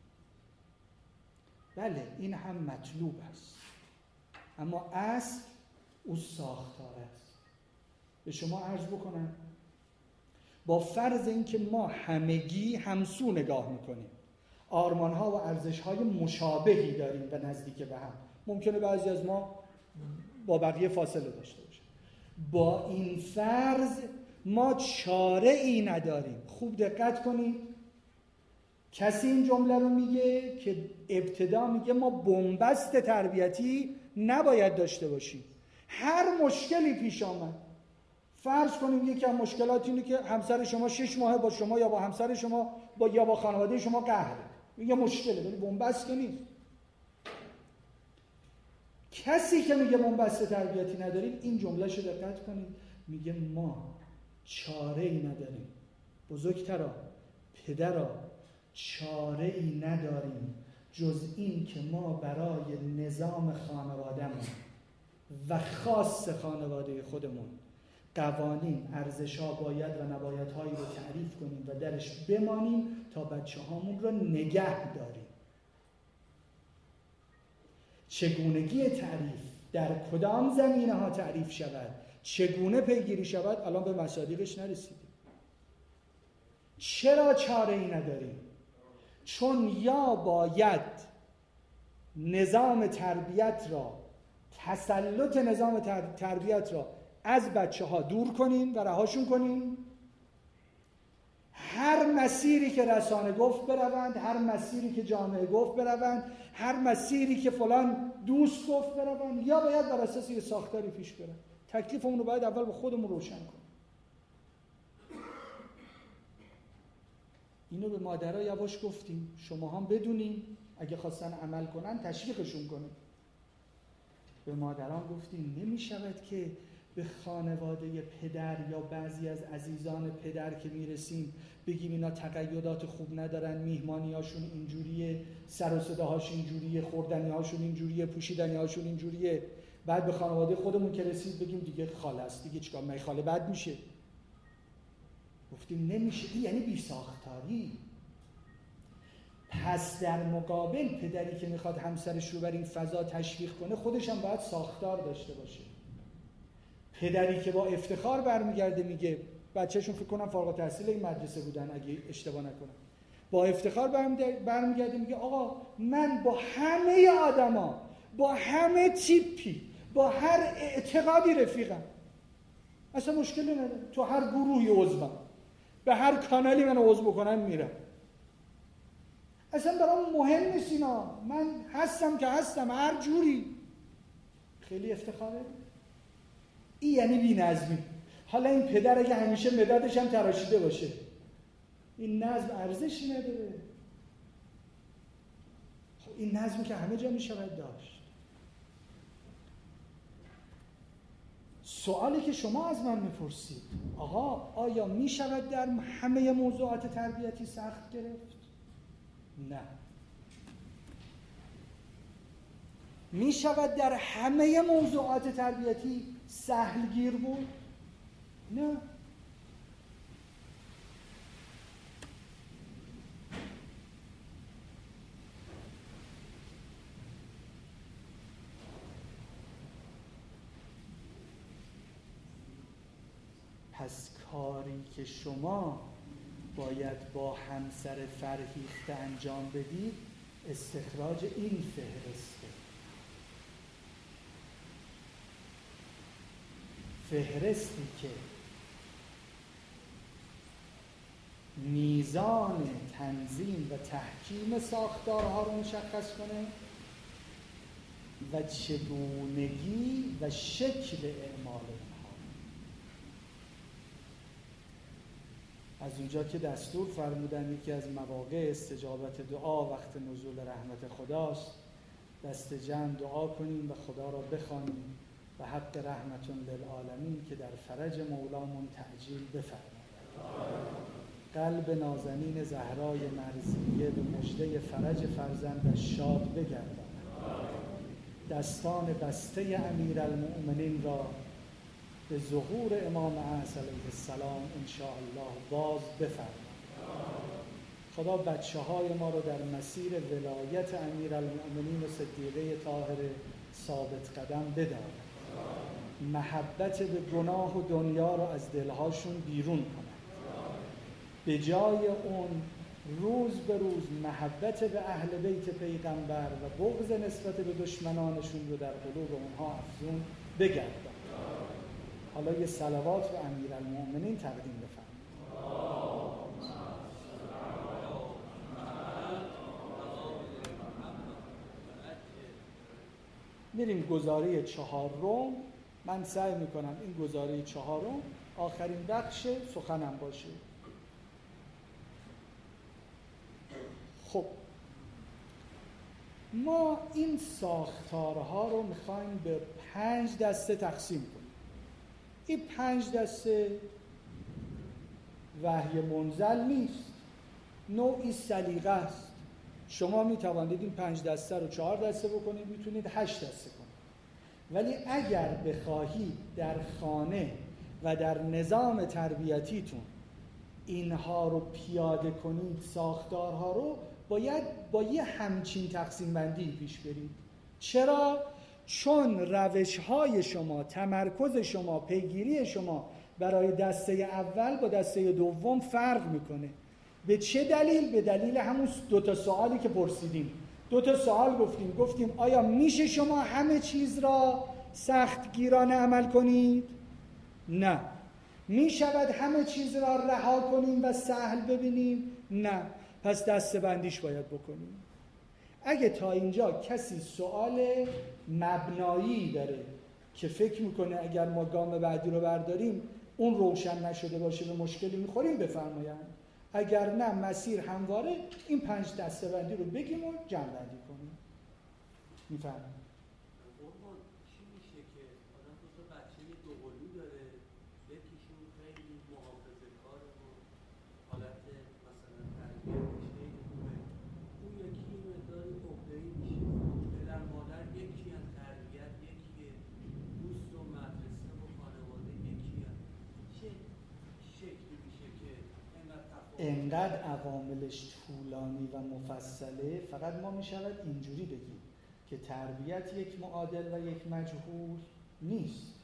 S1: بله این هم مطلوب است، اما اصل او ساختار است. به شما عرض بکنم با فرض اینکه ما همگی همسو نگاه میکنیم، آرمان‌ها و ارزش‌های مشابهی داریم و نزدیک به هم، ممکنه بعضی از ما با بقیه فاصله داشته باشه. با این فرض ما چاره ای نداریم. خوب دقت کنید، کسی این جمله رو میگه که ابتدا میگه ما بنبست تربیتی نباید داشته باشیم. هر مشکلی پیش آمد، فرض کنیم یکی از مشکلات اینه که همسر شما شش ماه با شما یا با همسر شما با یا با خانواده شما قهره، یه مشکله، ولی بنبست که نیست. کسی که میگه ما بسته تربیتی نداریم، این جمله‌شو دقت کنید، میگه ما چاره‌ای نداریم. بزرگترا، پدرا، چاره‌ای نداریم جز این که ما برای نظام خانواده‌مون و خاص خانواده خودمون قوانین، ارزش‌ها، باید و نبایدهایی رو تعریف کنیم و درش بمانیم تا بچه‌هامون رو نگه داریم. چگونگی تعریف، در کدام زمینه‌ها تعریف شود، چگونه پیگیری شود، الان به مصادیقش نرسیدیم. چرا چاره‌ای نداریم؟ چون یا باید نظام تربیت را، تسلط نظام تربیت را از بچه ها دور کنیم و رهاشون کنیم، هر مسیری که رسانه گفت بروند، هر مسیری که جامعه گفت بروند، هر مسیری که فلان دوست گفت بروند، یا باید بر اساس یه ساختاری پیش برن. تکلیفمون رو باید اول به خودمون روشن کنیم. اینو به مادرها یواش گفتیم، شما هم بدونیم، اگه خواستن عمل کنن تشویقشون کنیم. به مادران گفتیم نمی شود که به خانواده پدر یا بعضی از عزیزان پدر که میرسیم بگیم اینا تقیدات خوب ندارن، میهمانی هاشون اینجوریه، سر و صداهاش اینجوریه، خوردنی هاشون اینجوریه، پوشیدنی هاشون اینجوریه. بعد به خانواده خودمون که رسید بگیم دیگه خاله است، دیگه چیکار، می خاله بد میشه. گفتیم نمیشه، این یعنی بی ساختاری. پس در مقابل پدری که میخواد همسرش رو بر این فضا تشویق کنه، خودش هم باید ساختار داشته باشه. پدری که با افتخار برمیگرده میگه، بچه‌شون فکر کنم فارغ التحصیل این مدرسه بودن اگه اشتباه نکنم، با افتخار برمیگرده میگه آقا من با همه آدما، با همه تیپی، با هر اعتقادی رفیقم، اصلا مشکلی نداره، تو هر گروهی عضوم، به هر کانالی من عضو بکنم میرم، اصلا برام مهم نیست اینا، من هستم که هستم هر جوری. خیلی افتخاره. این یعنی بی نظمی. حالا این پدر اگه همیشه مدادش هم تراشیده باشه، این نظم ارزشی نداره. خب این نظمی که همه جا میشود داشت. سوالی که شما از من میپرسید، آقا آیا میشود در همه موضوعات تربیتی سخت گرفت؟ نه. میشود در همه موضوعات تربیتی سهل گیر بود؟ نه. پس کاری که شما باید با همسر فرهیخته انجام بدید استخراج این فهرسته. فهرستی که میزان تنظیم و تحکیم ساختارها رو مشخص کنه و چگونگی و شکل اعمال اونها. از اونجا که دستور فرمودن یکی از مواقع استجابت دعا وقت نزول رحمت خداست، دست جمع دعا کنیم و خدا را بخوانیم و حق رحمت للعالمین که در فرج مولامون تعجیل بفرماید. قلب نازنین زهرای مرضیه به مژده فرج فرزندش شاد بگرداند. دستان بسته امیرالمؤمنین را به ظهور امام اعظم علیه السلام انشاءالله باز بفرماید. خدا بچه های ما رو در مسیر ولایت امیرالمؤمنین و صدیقه طاهر ثابت قدم بدارد. محبت به گناه و دنیا رو از دلهاشون بیرون کند. به جای اون روز به روز محبت به اهل بیت پیغمبر و بغض نسبت به دشمنانشون رو در قلوب اونها افزون بگردد. حالا یه صلوات به امیرالمؤمنین تقدیم بفرمایید. میریم گزاره چهارم. من سعی میکنم این گزاره چهارم آخرین بخش سخنم باشه. خب ما این ساختارها رو میخوایم به پنج دسته تقسیم کنیم. این پنج دسته وحی منزل نیست، نوعی سلیقه است. شما میتوانید این پنج دسته رو چهار دسته بکنید، میتونید هشت دسته کنید. ولی اگر بخواهید در خانه و در نظام تربیتیتون اینها رو پیاده کنید، ساختارها رو، باید با یه همچین تقسیم بندی پیش برید. چرا؟ چون روش‌های شما، تمرکز شما، پیگیری شما برای دسته اول با دسته دوم فرق میکنه. به چه دلیل؟ به دلیل همون دو تا سوالی که پرسیدیم. دو تا سوال گفتیم. گفتیم آیا میشه شما همه چیز را سختگیرانه عمل کنید؟ نه. میشود همه چیز را رها کنیم و سهل ببینیم؟ نه. پس دسته بندیش باید بکنیم. اگه تا اینجا کسی سوال مبنایی داره که فکر میکنه اگر ما گام بعدی رو برداریم اون روشن نشده باشه به مشکلی میخوریم، بفرمایند. اگر نه مسیر همواره این پنج دسته بندی رو بگیم و جمع بندی کنیم. میفهمید؟
S3: قربان چی میشه که آدم دو تا بچه دوقلو داره، یکیشون خیلی محافظه‌کاره و حالت مثلا تربیتش خیلی خوبه، اون یکی مقداری عقده‌ای میشه. پدر مادر یکی از تربیت یکیه، دوست و مدرسه و خانواده یکیه. چه شکلی میشه که اینقدر تفاوت
S1: انقدر عواملش طولانی و مفصله، فقط ما میشود اینجوری بگیم که تربیت یک معادل و یک مجهول نیست.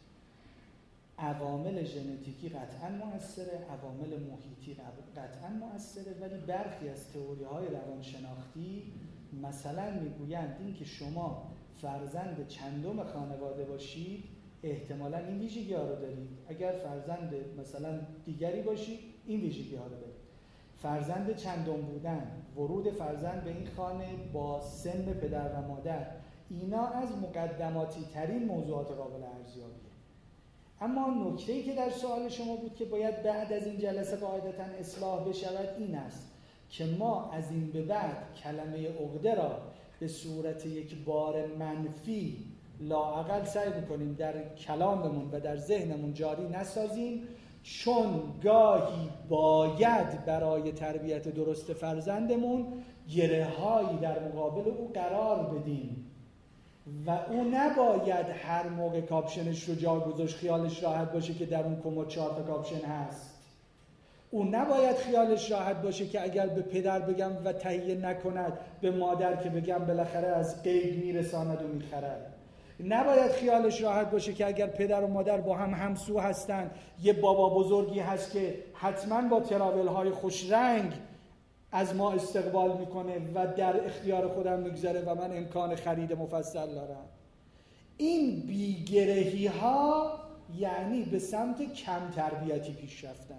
S1: عوامل ژنتیکی قطعا مؤثره، عوامل محیطی قطعا مؤثره، ولی برخی از تئوری‌های روانشناختی مثلا میگویند این که شما فرزند چندم خانواده باشید احتمالاً این ویژگی‌ها رو دارید. اگر فرزند مثلا دیگری باشید این ویژگی‌ها رو دارید. فرزند چندم بودن، ورود فرزند به این خانه با سن پدر و مادر، اینا از مقدماتی ترین موضوعات قابل ارزیابیه. اما نکته‌ای که در سوال شما بود که باید بعد از این جلسه قاعدتاً اصلاح بشود این است که ما از این به بعد کلمه عقده را به صورت یک بار منفی لااقل سعی می‌کنیم در کلاممون و در ذهنمون جاری نسازیم، چون گاهی باید برای تربیت درست فرزندمون گره‌هایی در مقابل او قرار بدیم و او نباید هر موقع کاپشنش رو جا گذاشت خیالش راحت باشه که در اون کمد چهار تا کاپشن هست. او نباید خیالش راحت باشه که اگر به پدر بگم و تهیه نکند به مادر که بگم بالاخره از قید میرساند و میخرد. نباید خیالش راحت باشه که اگر پدر و مادر با هم همسو هستن یه بابا بزرگی هست که حتما با تراول های خوش رنگ از ما استقبال میکنه و در اختیار خودم میگذاره و من امکان خرید مفصل دارم. این بیگرهی ها یعنی به سمت کم تربیتی پیش رفتن.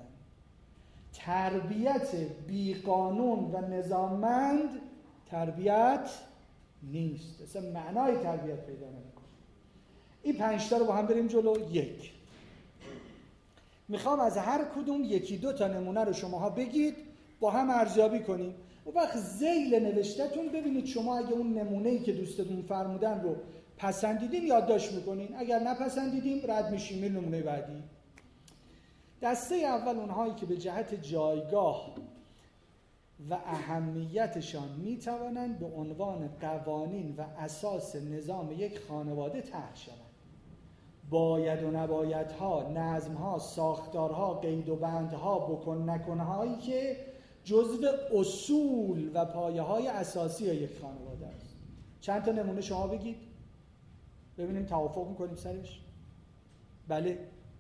S1: تربیت بی قانون و نظاممند تربیت نیست، اصلا معنای تربیت پیدا نمیکنه. این پنج تا رو با هم بریم جلو. یک، میخوام از هر کدوم یکی دو تا نمونه رو شماها بگید با هم ارزیابی کنیم. و وقت ذیل نوشته‌تون ببینید شما اگه اون نمونه‌ای که دوستتون فرمودن رو پسندیدین یادداشت میکنین، اگر نپسندیدیم رد میشیم میریم نمونه بعدی. دسته اول اونهایی که به جهت جایگاه و اهمیتشان میتوانند به عنوان قوانین و اساس نظام یک خانواده طرح شوند. باید و نبایدها، نظمها، ساختارها، قید و بندها، بکن نکنهایی که جزو اصول و پایه های اساسی یک خانواده است. چند تا نمونه شما بگید ببینیم توافق میکنیم سرش. بله.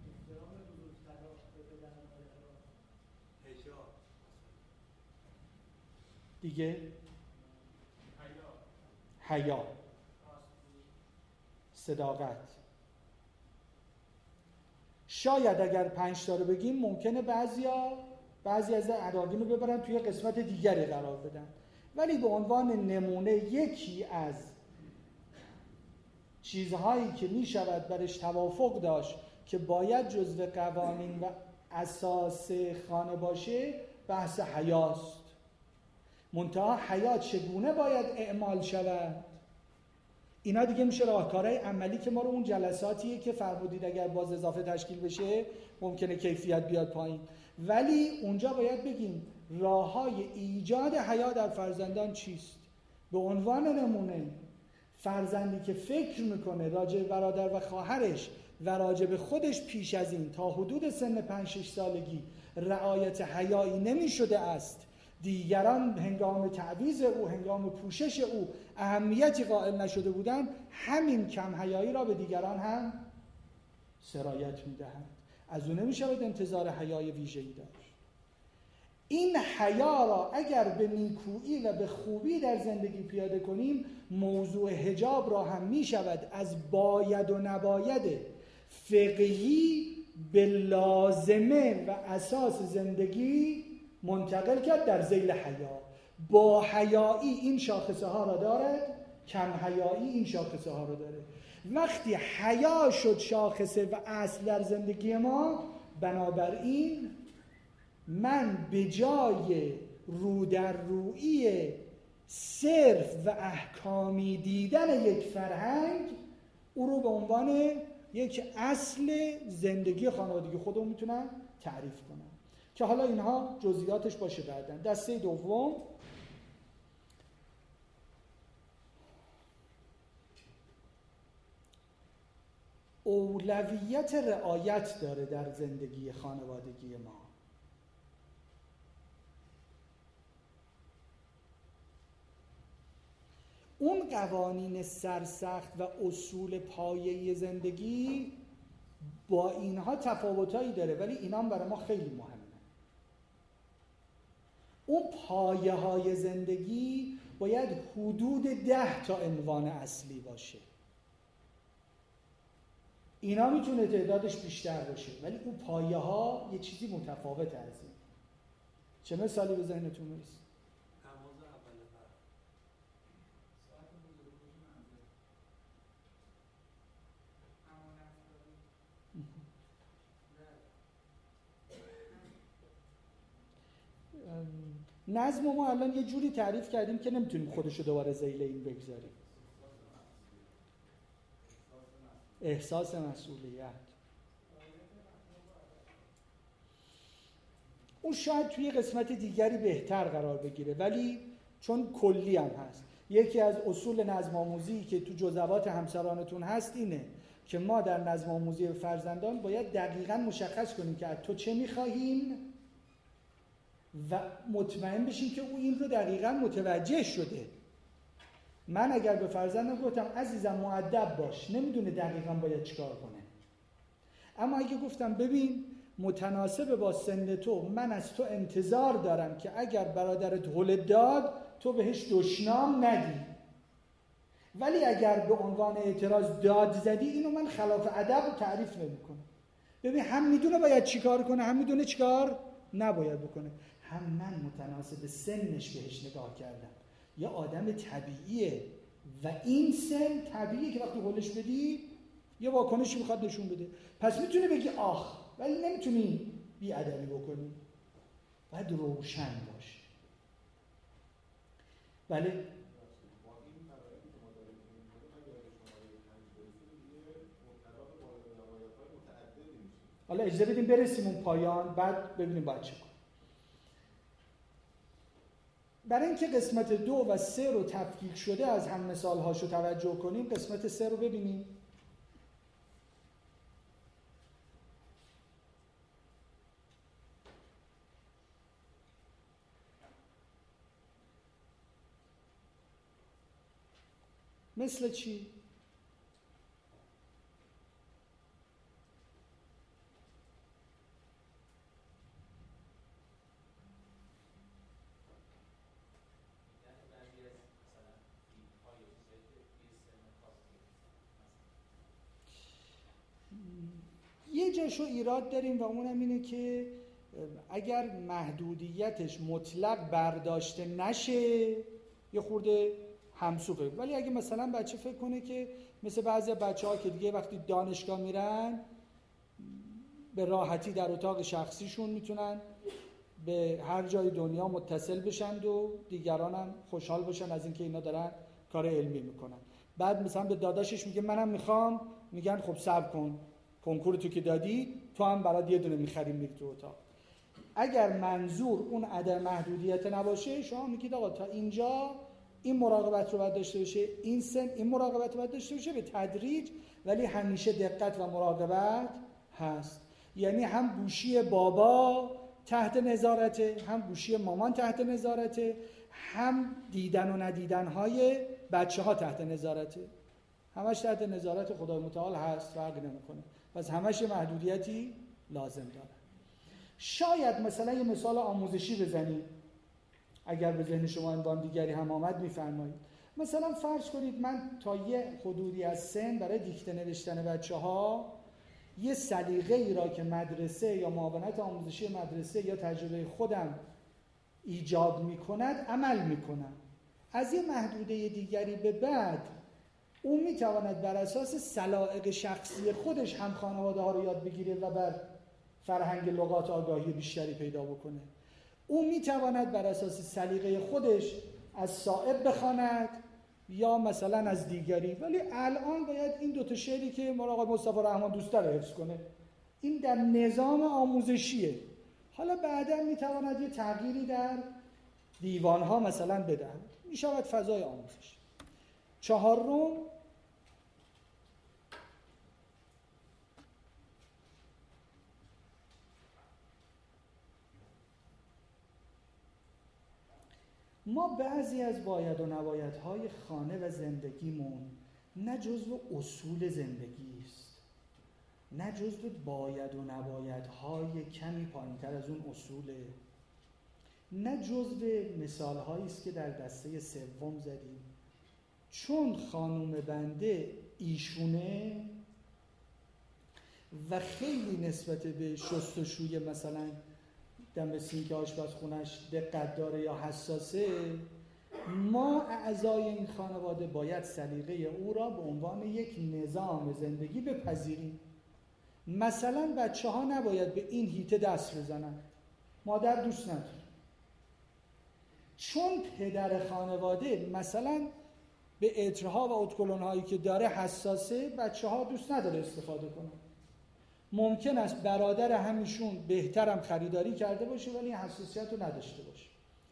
S1: دیگه حیا، صداقت. شاید اگر پنج تا رو بگیم ممکنه بعضیا بعضی از عناوین رو ببرن توی قسمت دیگری قرار بدن، ولی به عنوان نمونه یکی از چیزهایی که می شود برش توافق داشت که باید جزو قوانین و اساس خانه باشه بحث حیاست. منتها حیا چگونه باید اعمال شود؟ اینا دیگه میشه راهکارهای عملی که ما رو اون جلساتیه که فرمودید اگر باز اضافه تشکیل بشه ممکنه کیفیت بیاد پایین، ولی اونجا باید بگیم راههای ایجاد حیا در فرزندان چیست. به عنوان نمونه فرزندی که فکر میکنه راجع به برادر و خواهرش و راجع به خودش پیش از این تا حدود سن پنج شش سالگی رعایت حیایی نمیشده است، دیگران هنگام تعویض او، هنگام پوشش او اهمیتی قائل نشده بودند، همین کم حیایی را به دیگران هم سرایت میدهند. از اون نمیشود انتظار حیای ویژه‌ای داشت. این حیا را اگر به نیکویی و به خوبی در زندگی پیاده کنیم، موضوع حجاب را هم میشود از باید و نباید فقهی به لازمه و اساس زندگی منتقل کرد در ذیل حیا. با حیایی این شاخصه ها را دارد، کم حیایی این شاخصه ها را داره. وقتی حیا شد شاخصه و اصل در زندگی ما، بنابراین من به جای رو در رویی صرف و احکامی دیدن یک فرهنگ، او رو به عنوان یک اصل زندگی خانوادگی خودم میتونم تعریف کنم که حالا اینها جزئیاتش باشه بعداً. دسته دوم اولویت رعایت داره در زندگی خانوادگی ما. اون قوانین سرسخت و اصول پایه‌ای زندگی با اینها تفاوتایی داره، ولی اینا هم برای ما خیلی مهمه. اون پایه های زندگی باید حدود ده تا عنوان اصلی باشه. اینا میتونه تعدادش بیشتر باشه، ولی اون پایه ها یه چیزی متفاوت از این. چه مثالی به ذهنتون میرسه؟ نظم ما الان یه جوری تعریف کردیم که نمیتونیم خودشو دوباره ذیل این بگذاریم. احساس مسئولیت اون شاید توی قسمت دیگری بهتر قرار بگیره، ولی چون کلی هم هست. یکی از اصول نظم آموزی که تو جزوات همسرانتون هست اینه که ما در نظم آموزی فرزندان باید دقیقاً مشخص کنیم که از تو چه می‌خواهیم و مطمئن بشیم که او این رو دقیقاً متوجه شده. من اگر به فرزندم گفتم عزیزم مؤدب باش، نمیدونه دقیقاً باید چیکار کنه. اما اگه گفتم ببین متناسب با سن تو من از تو انتظار دارم که اگر برادرت هل داد تو بهش دشنام ندی، ولی اگر به عنوان اعتراض داد زدی، اینو من خلاف ادب تعریف نمی‌کنم. ببین هم میدونه باید چیکار کنه، هم میدونه چیکار نباید بکنه. هم من متناسب سنش بهش نگاه کردم. یه آدم طبیعیه و این سن طبیعیه که وقتی هلش بدی یه واکنشی میخواد نشون بده. پس میتونه بگی آخ، ولی نمیتونی بی ادبی بکنی. باید روشن باشه. بله حالا اجازه بدیم برسیم اون پایان، بعد ببینیم باید چه کنیم. برای اینکه قسمت دو و سه رو تفکیک شده از هم مثال‌هاشو توجه کنیم، قسمت سه رو ببینیم. مثل چی؟ یه جاشو ایراد داریم و اونم اینه که اگر محدودیتش مطلق برداشته نشه یه خورده همسوفه، ولی اگه مثلا بچه فکر کنه که مثل بعضی بچه‌ها که دیگه وقتی دانشگاه میرن به راحتی در اتاق شخصیشون میتونن به هر جای دنیا متصل بشن و دیگران هم خوشحال باشن از اینکه اینا دارن کار علمی میکنن. بعد مثلا به داداشش میگه منم میخوام، میگن خب صبر کن، کنکور تو که دادی تو هم برات یه دونه میخریم میری تو اتاق. اگر منظور اون عدم محدودیت نباشه، شما میگید آقا تا اینجا این مراقبت رو باید داشته باشه، این سن این مراقبت رو باید داشته باشه، به تدریج، ولی همیشه دقت و مراقبت هست. یعنی هم گوشی بابا تحت نظارته، هم گوشی مامان تحت نظارته، هم دیدن و ندیدن های بچه ها تحت نظارته. همش تحت نظارت خدای متعال هست، فرقی نمیکنه. پس همش محدودیتی لازم داره. شاید مثلا یه مثال آموزشی بزنید، اگر به ذهن شما عنوان دیگری هم آمد میفرمایید. مثلا فرض کنید من تا یه حدودی از سن برای دیکته نوشتن بچه ها یه سلیقه ای را که مدرسه یا معاونت آموزشی مدرسه یا تجربه خودم ایجاد میکند عمل میکنم. از یه محدوده دیگری به بعد اون میتواند بر اساس سلایق شخصی خودش هم خانواده ها رو یاد بگیره و بر فرهنگ لغات آگاهی بیشتری پیدا بکنه. اون میتواند بر اساس سلیقه خودش از صائب بخواند یا مثلا از دیگری، ولی الان باید این دوتا شعری که ما آقای مصطفی رحمان دوست داره حفظ کنه. این در نظام آموزشیه. حالا بعدا میتواند یه تغییری در دیوانها مثلا بدهد، میشود فضای آموزش. چهارم، ما بعضی از باید و نبایدهای خانه و زندگیمون نه جزو اصول زندگی است، نه جزو باید و نبایدهای کمی پایین‌تر از اون اصوله، نه جزو مثالهایی است که در دسته سوم زدیم. چون خانم بنده ایشونه و خیلی نسبت به شستشوی مثلا دم سینک آشپزخونه‌اش دقت داره یا حساسه، ما اعضای این خانواده باید سلیقه او را به عنوان یک نظام زندگی بپذیریم. مثلا بچه ها نباید به این هیته دست بزنن، مادر دوست نداره. چون پدر خانواده مثلا به عطرها و ادکلون‌هایی که داره حساسه، بچه ها دوست نداره استفاده کنن. ممکن است برادر همیشون بهترم خریداری کرده باشه ولی حساسیت رو نداشته باشه.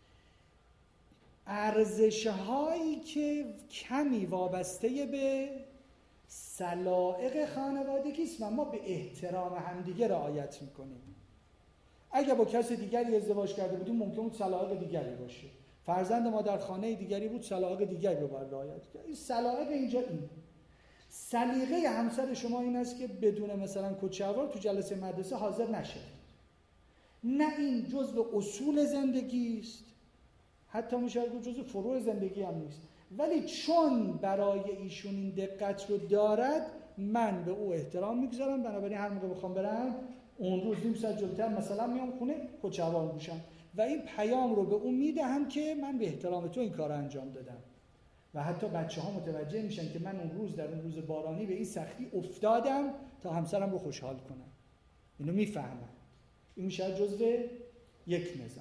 S1: ارزش‌هایی که کمی وابسته به سلائق خانوادگی است و ما به احترام همدیگه رعایت میکنیم. اگه با کسی دیگری ازدواج کرده بودیم ممکن بود سلائق دیگری باشه. فرزند ما در خانه دیگری بود، سلائق دیگری رو باید رعایت کرد. این سلائق اینجا این. سلیقه همسر شما این است که بدون مثلا کچه‌وار تو جلسه مدرسه حاضر نشه. نه، این جزء اصول زندگی است. حتی میشه گفت جزء فروع زندگی هم نیست. ولی چون برای ایشون این دقت رو دارد، من به او احترام میگذارم. بنابراین هر موقع بخوام برم اون روز نیم ساعت جلوتر مثلا میام خونه کچه‌وار میشم و این پیام رو به اون میدهم که من به احترام تو این کار رو انجام دادم. و حتی بچه ها متوجه میشن که من اون روز در اون روز بارانی به این سختی افتادم تا همسرم رو خوشحال کنم. اینو میفهمن. این میشه جزء یک نظام.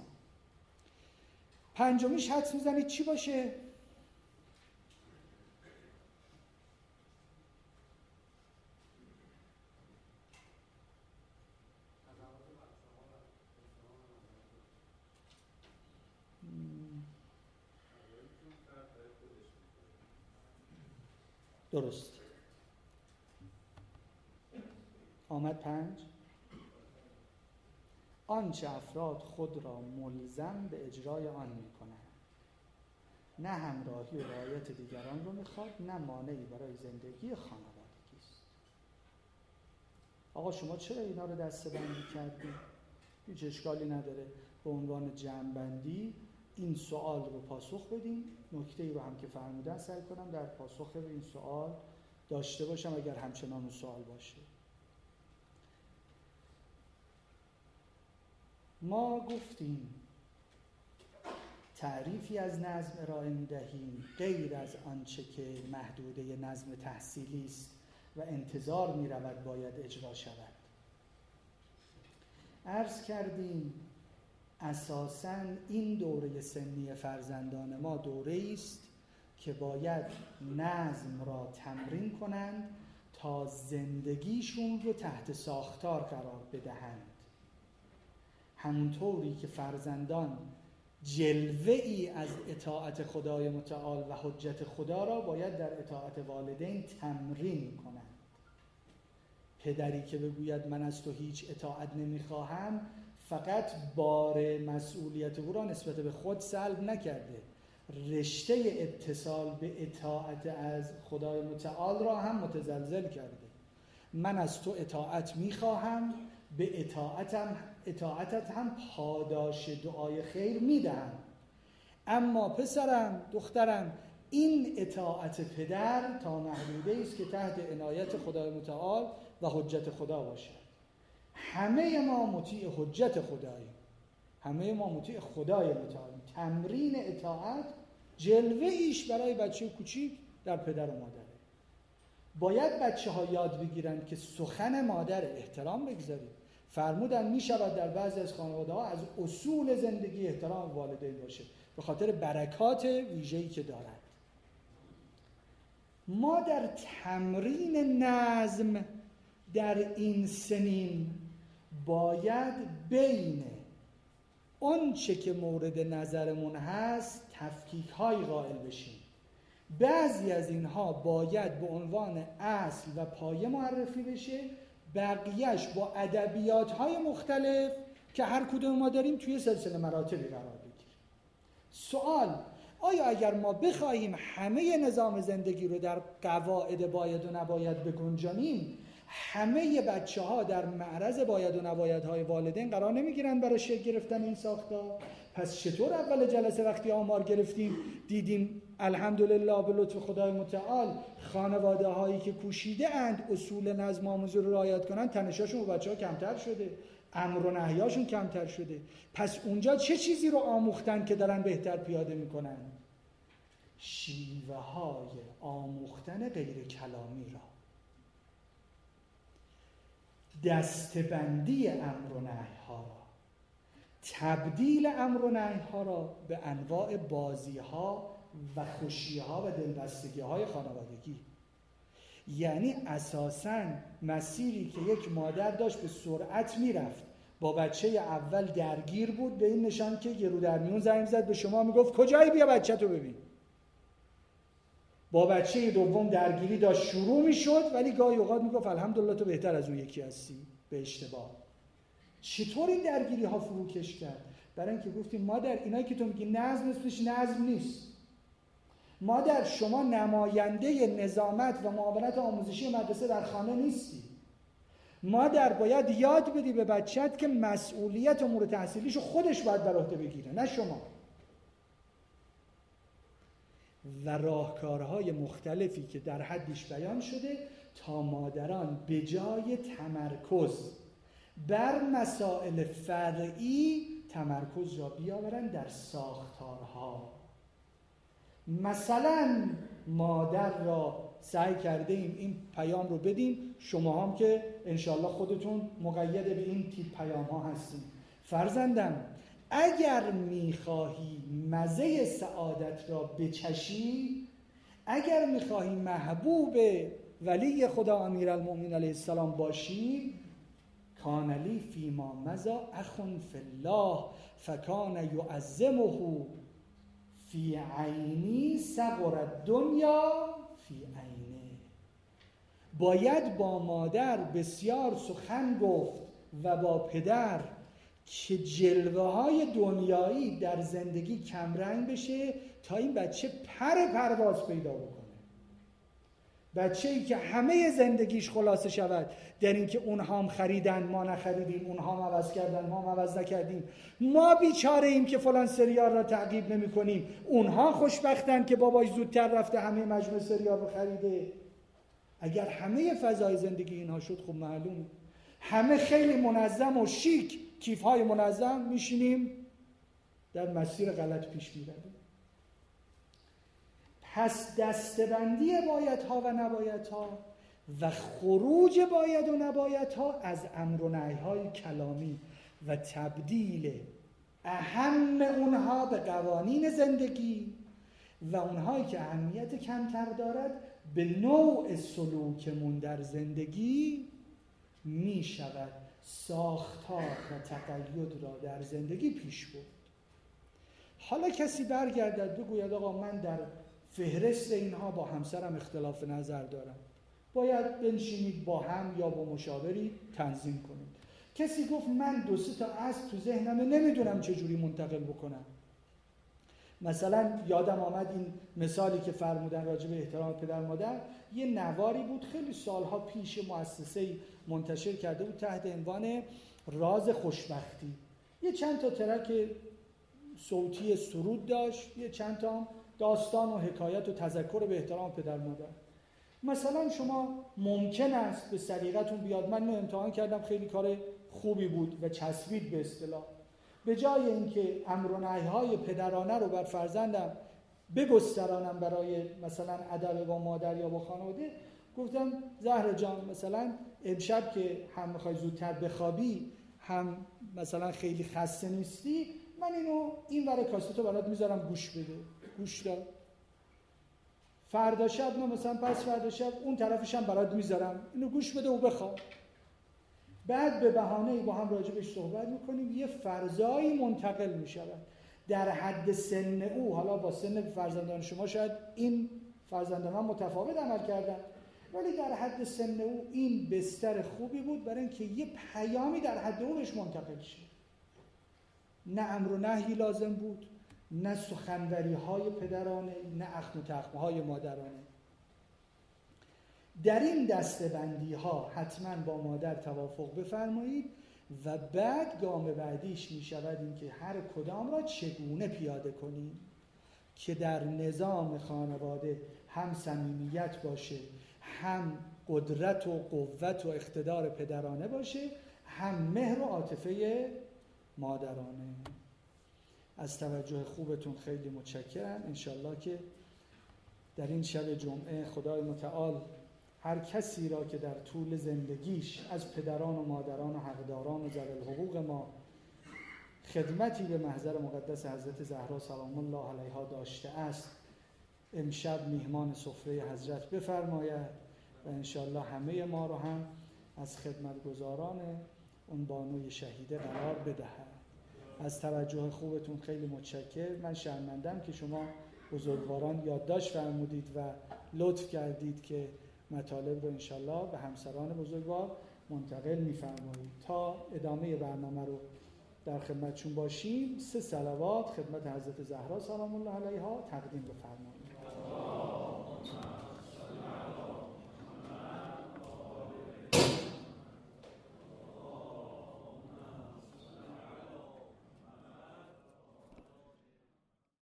S1: پنجمیش حدس میزنید چی باشه؟ درست. آمد پنج. آنچه افراد خود را ملزم به اجرای آن میکنند، نه همراهی و رعایت دیگران رو میخواد، نه مانعی برای زندگی خانوادگی است. آقا شما چرا اینا رو دسته‌بندی کردید؟ هیچ اشکالی نداره. به عنوان جمع‌بندی این سوال رو پاسخ بدیم. نکته‌ای رو هم که فرمودن سعی کنم در پاسخ به این سوال داشته باشم اگر همچنان اون سوال باشه. ما گفتیم تعریفی از نظم ارائه می‌دهیم غیر از آنچه که محدوده نظم تحصیلی است و انتظار می‌رود باید اجرا شود. عرض کردیم اساساً این دوره سنی فرزندان ما دوره‌ای است که باید نظم را تمرین کنند تا زندگیشون رو تحت ساختار قرار بدهند. همونطوری که فرزندان جلوه ای از اطاعت خدای متعال و حجت خدا را باید در اطاعت والدین تمرین کنند. پدری که بگوید من از تو هیچ اطاعت نمیخواهم فقط بار مسئولیت او را نسبت به خود سلب نکرده، رشته اتصال به اطاعت از خدای متعال را هم متزلزل کرده. من از تو اطاعت میخواهم، به اطاعتم اطاعتت هم پاداش دعای خیر میدهم، اما پسرم دخترم این اطاعت پدر تا محدوده است که تحت عنایت خدای متعال و حجت خدا باشد. همه ما مطیع حجت خداییم، همه ما مطیع خدای متعالیم. تمرین اطاعت جلوه ایش برای بچه کوچیک در پدر و مادره. باید بچه ها یاد بگیرند که سخن مادر احترام بگذارید. فرمودن می شود در بعضی از خانواده ها از اصول زندگی احترام والدین باشه به خاطر برکات ویژه‌ای که دارد. ما در تمرین نظم در این سنین باید بین اون چه که مورد نظرمون هست تفکیک های قائل بشیم. بعضی از اینها باید به عنوان اصل و پایه معرفی بشه، بقیهش با ادبیات های مختلف که هر کدوم ما داریم توی سلسله مراتبی قرار بگیره. سوال: آیا اگر ما بخواهیم همه نظام زندگی رو در قواعد باید و نباید بگنجانیم، همه بچه ها در معرض باید و نبایدهای والدین قرار نمیگیرن برای شکل گرفتن این ساختار؟ پس چطور اول جلسه وقتی آمار گرفتیم دیدیم الحمدلله به لطف خدای متعال خانواده هایی که کوشیده اند اصول نظم آموزی رو رعایت کنن تنشاشون با بچه ها کمتر شده، امر و نهیاشون کمتر شده. پس اونجا چه چیزی رو آموختن که دارن بهتر پیاده میکنن؟ شیوه های آموختن غیر کلامی را، دستبندی امر و نهی ها را، تبدیل امر و نهی ها را به انواع بازی ها و خوشی ها و دلبستگی های خانوادگی. یعنی اساساً مسیری که یک مادر داشت به سرعت میرفت، با بچه اول درگیر بود به این نشان که یه رو در میون زنگ زد به شما میگفت کجایی بیا بچه تو ببین. با بچه دوم درگیری داشت شروع میشد ولی گاهی اوقات میگفت الحمدلله تو بهتر از اون یکی هستی به اشتباه. چطور این درگیری ها فروکش کرد؟ برای اینکه گفتیم مادر اینایی که تو میگی نظم اسمش نظم نیست. مادر شما نماینده نظامت و معاونت آموزشی مدرسه در خانه نیستی. مادر باید یاد بدی به بچت که مسئولیت امور تحصیلیشو خودش باید بر عهده بگیره نه شما. و راهکارهای مختلفی که در حدش بیان شده تا مادران به جای تمرکز بر مسائل فرعی تمرکز را بیاورن در ساختارها. مثلا مادر را سعی کرده ایم این پیام رو بدیم، شما هم که انشالله خودتون مقید به این تیپ پیام ها هستیم. فرزندم اگر میخواهی مزه سعادت را بچشی، اگر میخواهی محبوب ولی خدا امیرالمؤمنین علیه السلام باشی، کان لی فیما مضی اخ فی الله فکان یعظمه فی عینی صغر الدنیا فی عینه. باید با مادر بسیار سخن گفت و با پدر که جلوه های دنیایی در زندگی کمرنگ بشه تا این بچه پر پرواز پیدا بکنه. بچه‌ای که همه زندگیش خلاصه شود در این که اونها هم خریدن ما نخریدیم، اونها هم عوض کردن ما هم عوض نکردیم، ما بیچاره ایم که فلان سریال را تعقیب نمی کنیم، اونها خوشبختن که باباش زودتر رفته همه مجموعه سریال رو خریده. اگر همه فضای زندگی اینها شد خب معلومه همه خیلی منظم و شیک، کیف‌های منظم، میشینیم در مسیر غلط پیش می‌رویم. پس دستبندی بایدها و نبایدها و خروج باید و نبایدها از امر و نهی‌های کلامی و تبدیل اهم اونها به قوانین زندگی و اونهایی که اهمیت کمتر دارد به نوع سلوکمون در زندگی می شود ساختار و تقید را در زندگی پیش برد. حالا کسی برگردد بگوید آقا من در فهرست اینها با همسرم اختلاف نظر دارم، باید بنشینید با هم یا با مشاوری تنظیم کنید. کسی گفت من دو سه تا اصل تو ذهنمه نمیدونم چجوری منتقل بکنم. مثلا یادم آمد این مثالی که فرمودن راجع به احترام پدر مادر، یه نواری بود خیلی سالها پیش مؤسسه‌ای منتشر کرده بود تحت عنوان راز خوشبختی. یه چند تا ترک صوتی سرود داشت، یه چند تا داستان و حکایت و تذکر به احترام پدر مادر. مثلا شما ممکن است به سلیقتون بیاد، من اینو امتحان کردم خیلی کار خوبی بود و چسبید به اصطلاح، به جای اینکه امر و نهی‌های پدرانه رو بر فرزندم بگسترانم برای مثلا ادب با مادر یا با خانواده، گفتم زهر جان مثلا امشب که هم میخوای زودتر بخوابی هم مثلا خیلی خسته نیستی، من اینو این ور کاستو برات میذارم گوش بده. گوش داد. فردا شب نه مثلا پس فردا شب اون طرفش هم برات میذارم، اینو گوش بده و بخواب. بعد به بهانه‌ای با هم راجبش صحبت میکنیم، یه فرزایی منتقل میشود در حد سن او. حالا با سن فرزندان شما شاید این فرزندان ها متفاوت عمل کردن، ولی در حد سن او این بستر خوبی بود برای اینکه یه پیامی در حد او بهش منتقل شه. نه امر و نهی لازم بود، نه سخنوری های پدرانه، نه اخم و تخمه های مادرانه. در این دسته‌بندی ها حتما با مادر توافق بفرمایید و بعد گام بعدیش می شود این که هر کدام را چگونه پیاده کنیم که در نظام خانواده هم صمیمیت باشه، هم قدرت و قوت و اقتدار پدرانه باشه، هم مهر و عاطفه مادرانه. از توجه خوبتون خیلی متشکرم. انشالله که در این شب جمعه خدای متعال هر کسی را که در طول زندگیش از پدران و مادران و حقداران و ذوی الحقوق ما خدمتی به محضر مقدس حضرت زهرا سلام الله علیها داشته است، امشب میهمان سفره حضرت بفرماید و انشالله همه ما رو هم از خدمتگزاران اون بانوی شهیده قرار بدهد. از توجه خوبتون خیلی متشکرم. من شرمندم که شما بزرگواران یادداشت فرمودید و لطف کردید که مطالب رو انشالله به همسران بزرگوار منتقل می‌فرمایید. تا ادامه برنامه رو در خدمتشون باشیم، سه صلوات خدمت حضرت زهرا سلام الله علیها تقدیم بفرمایید.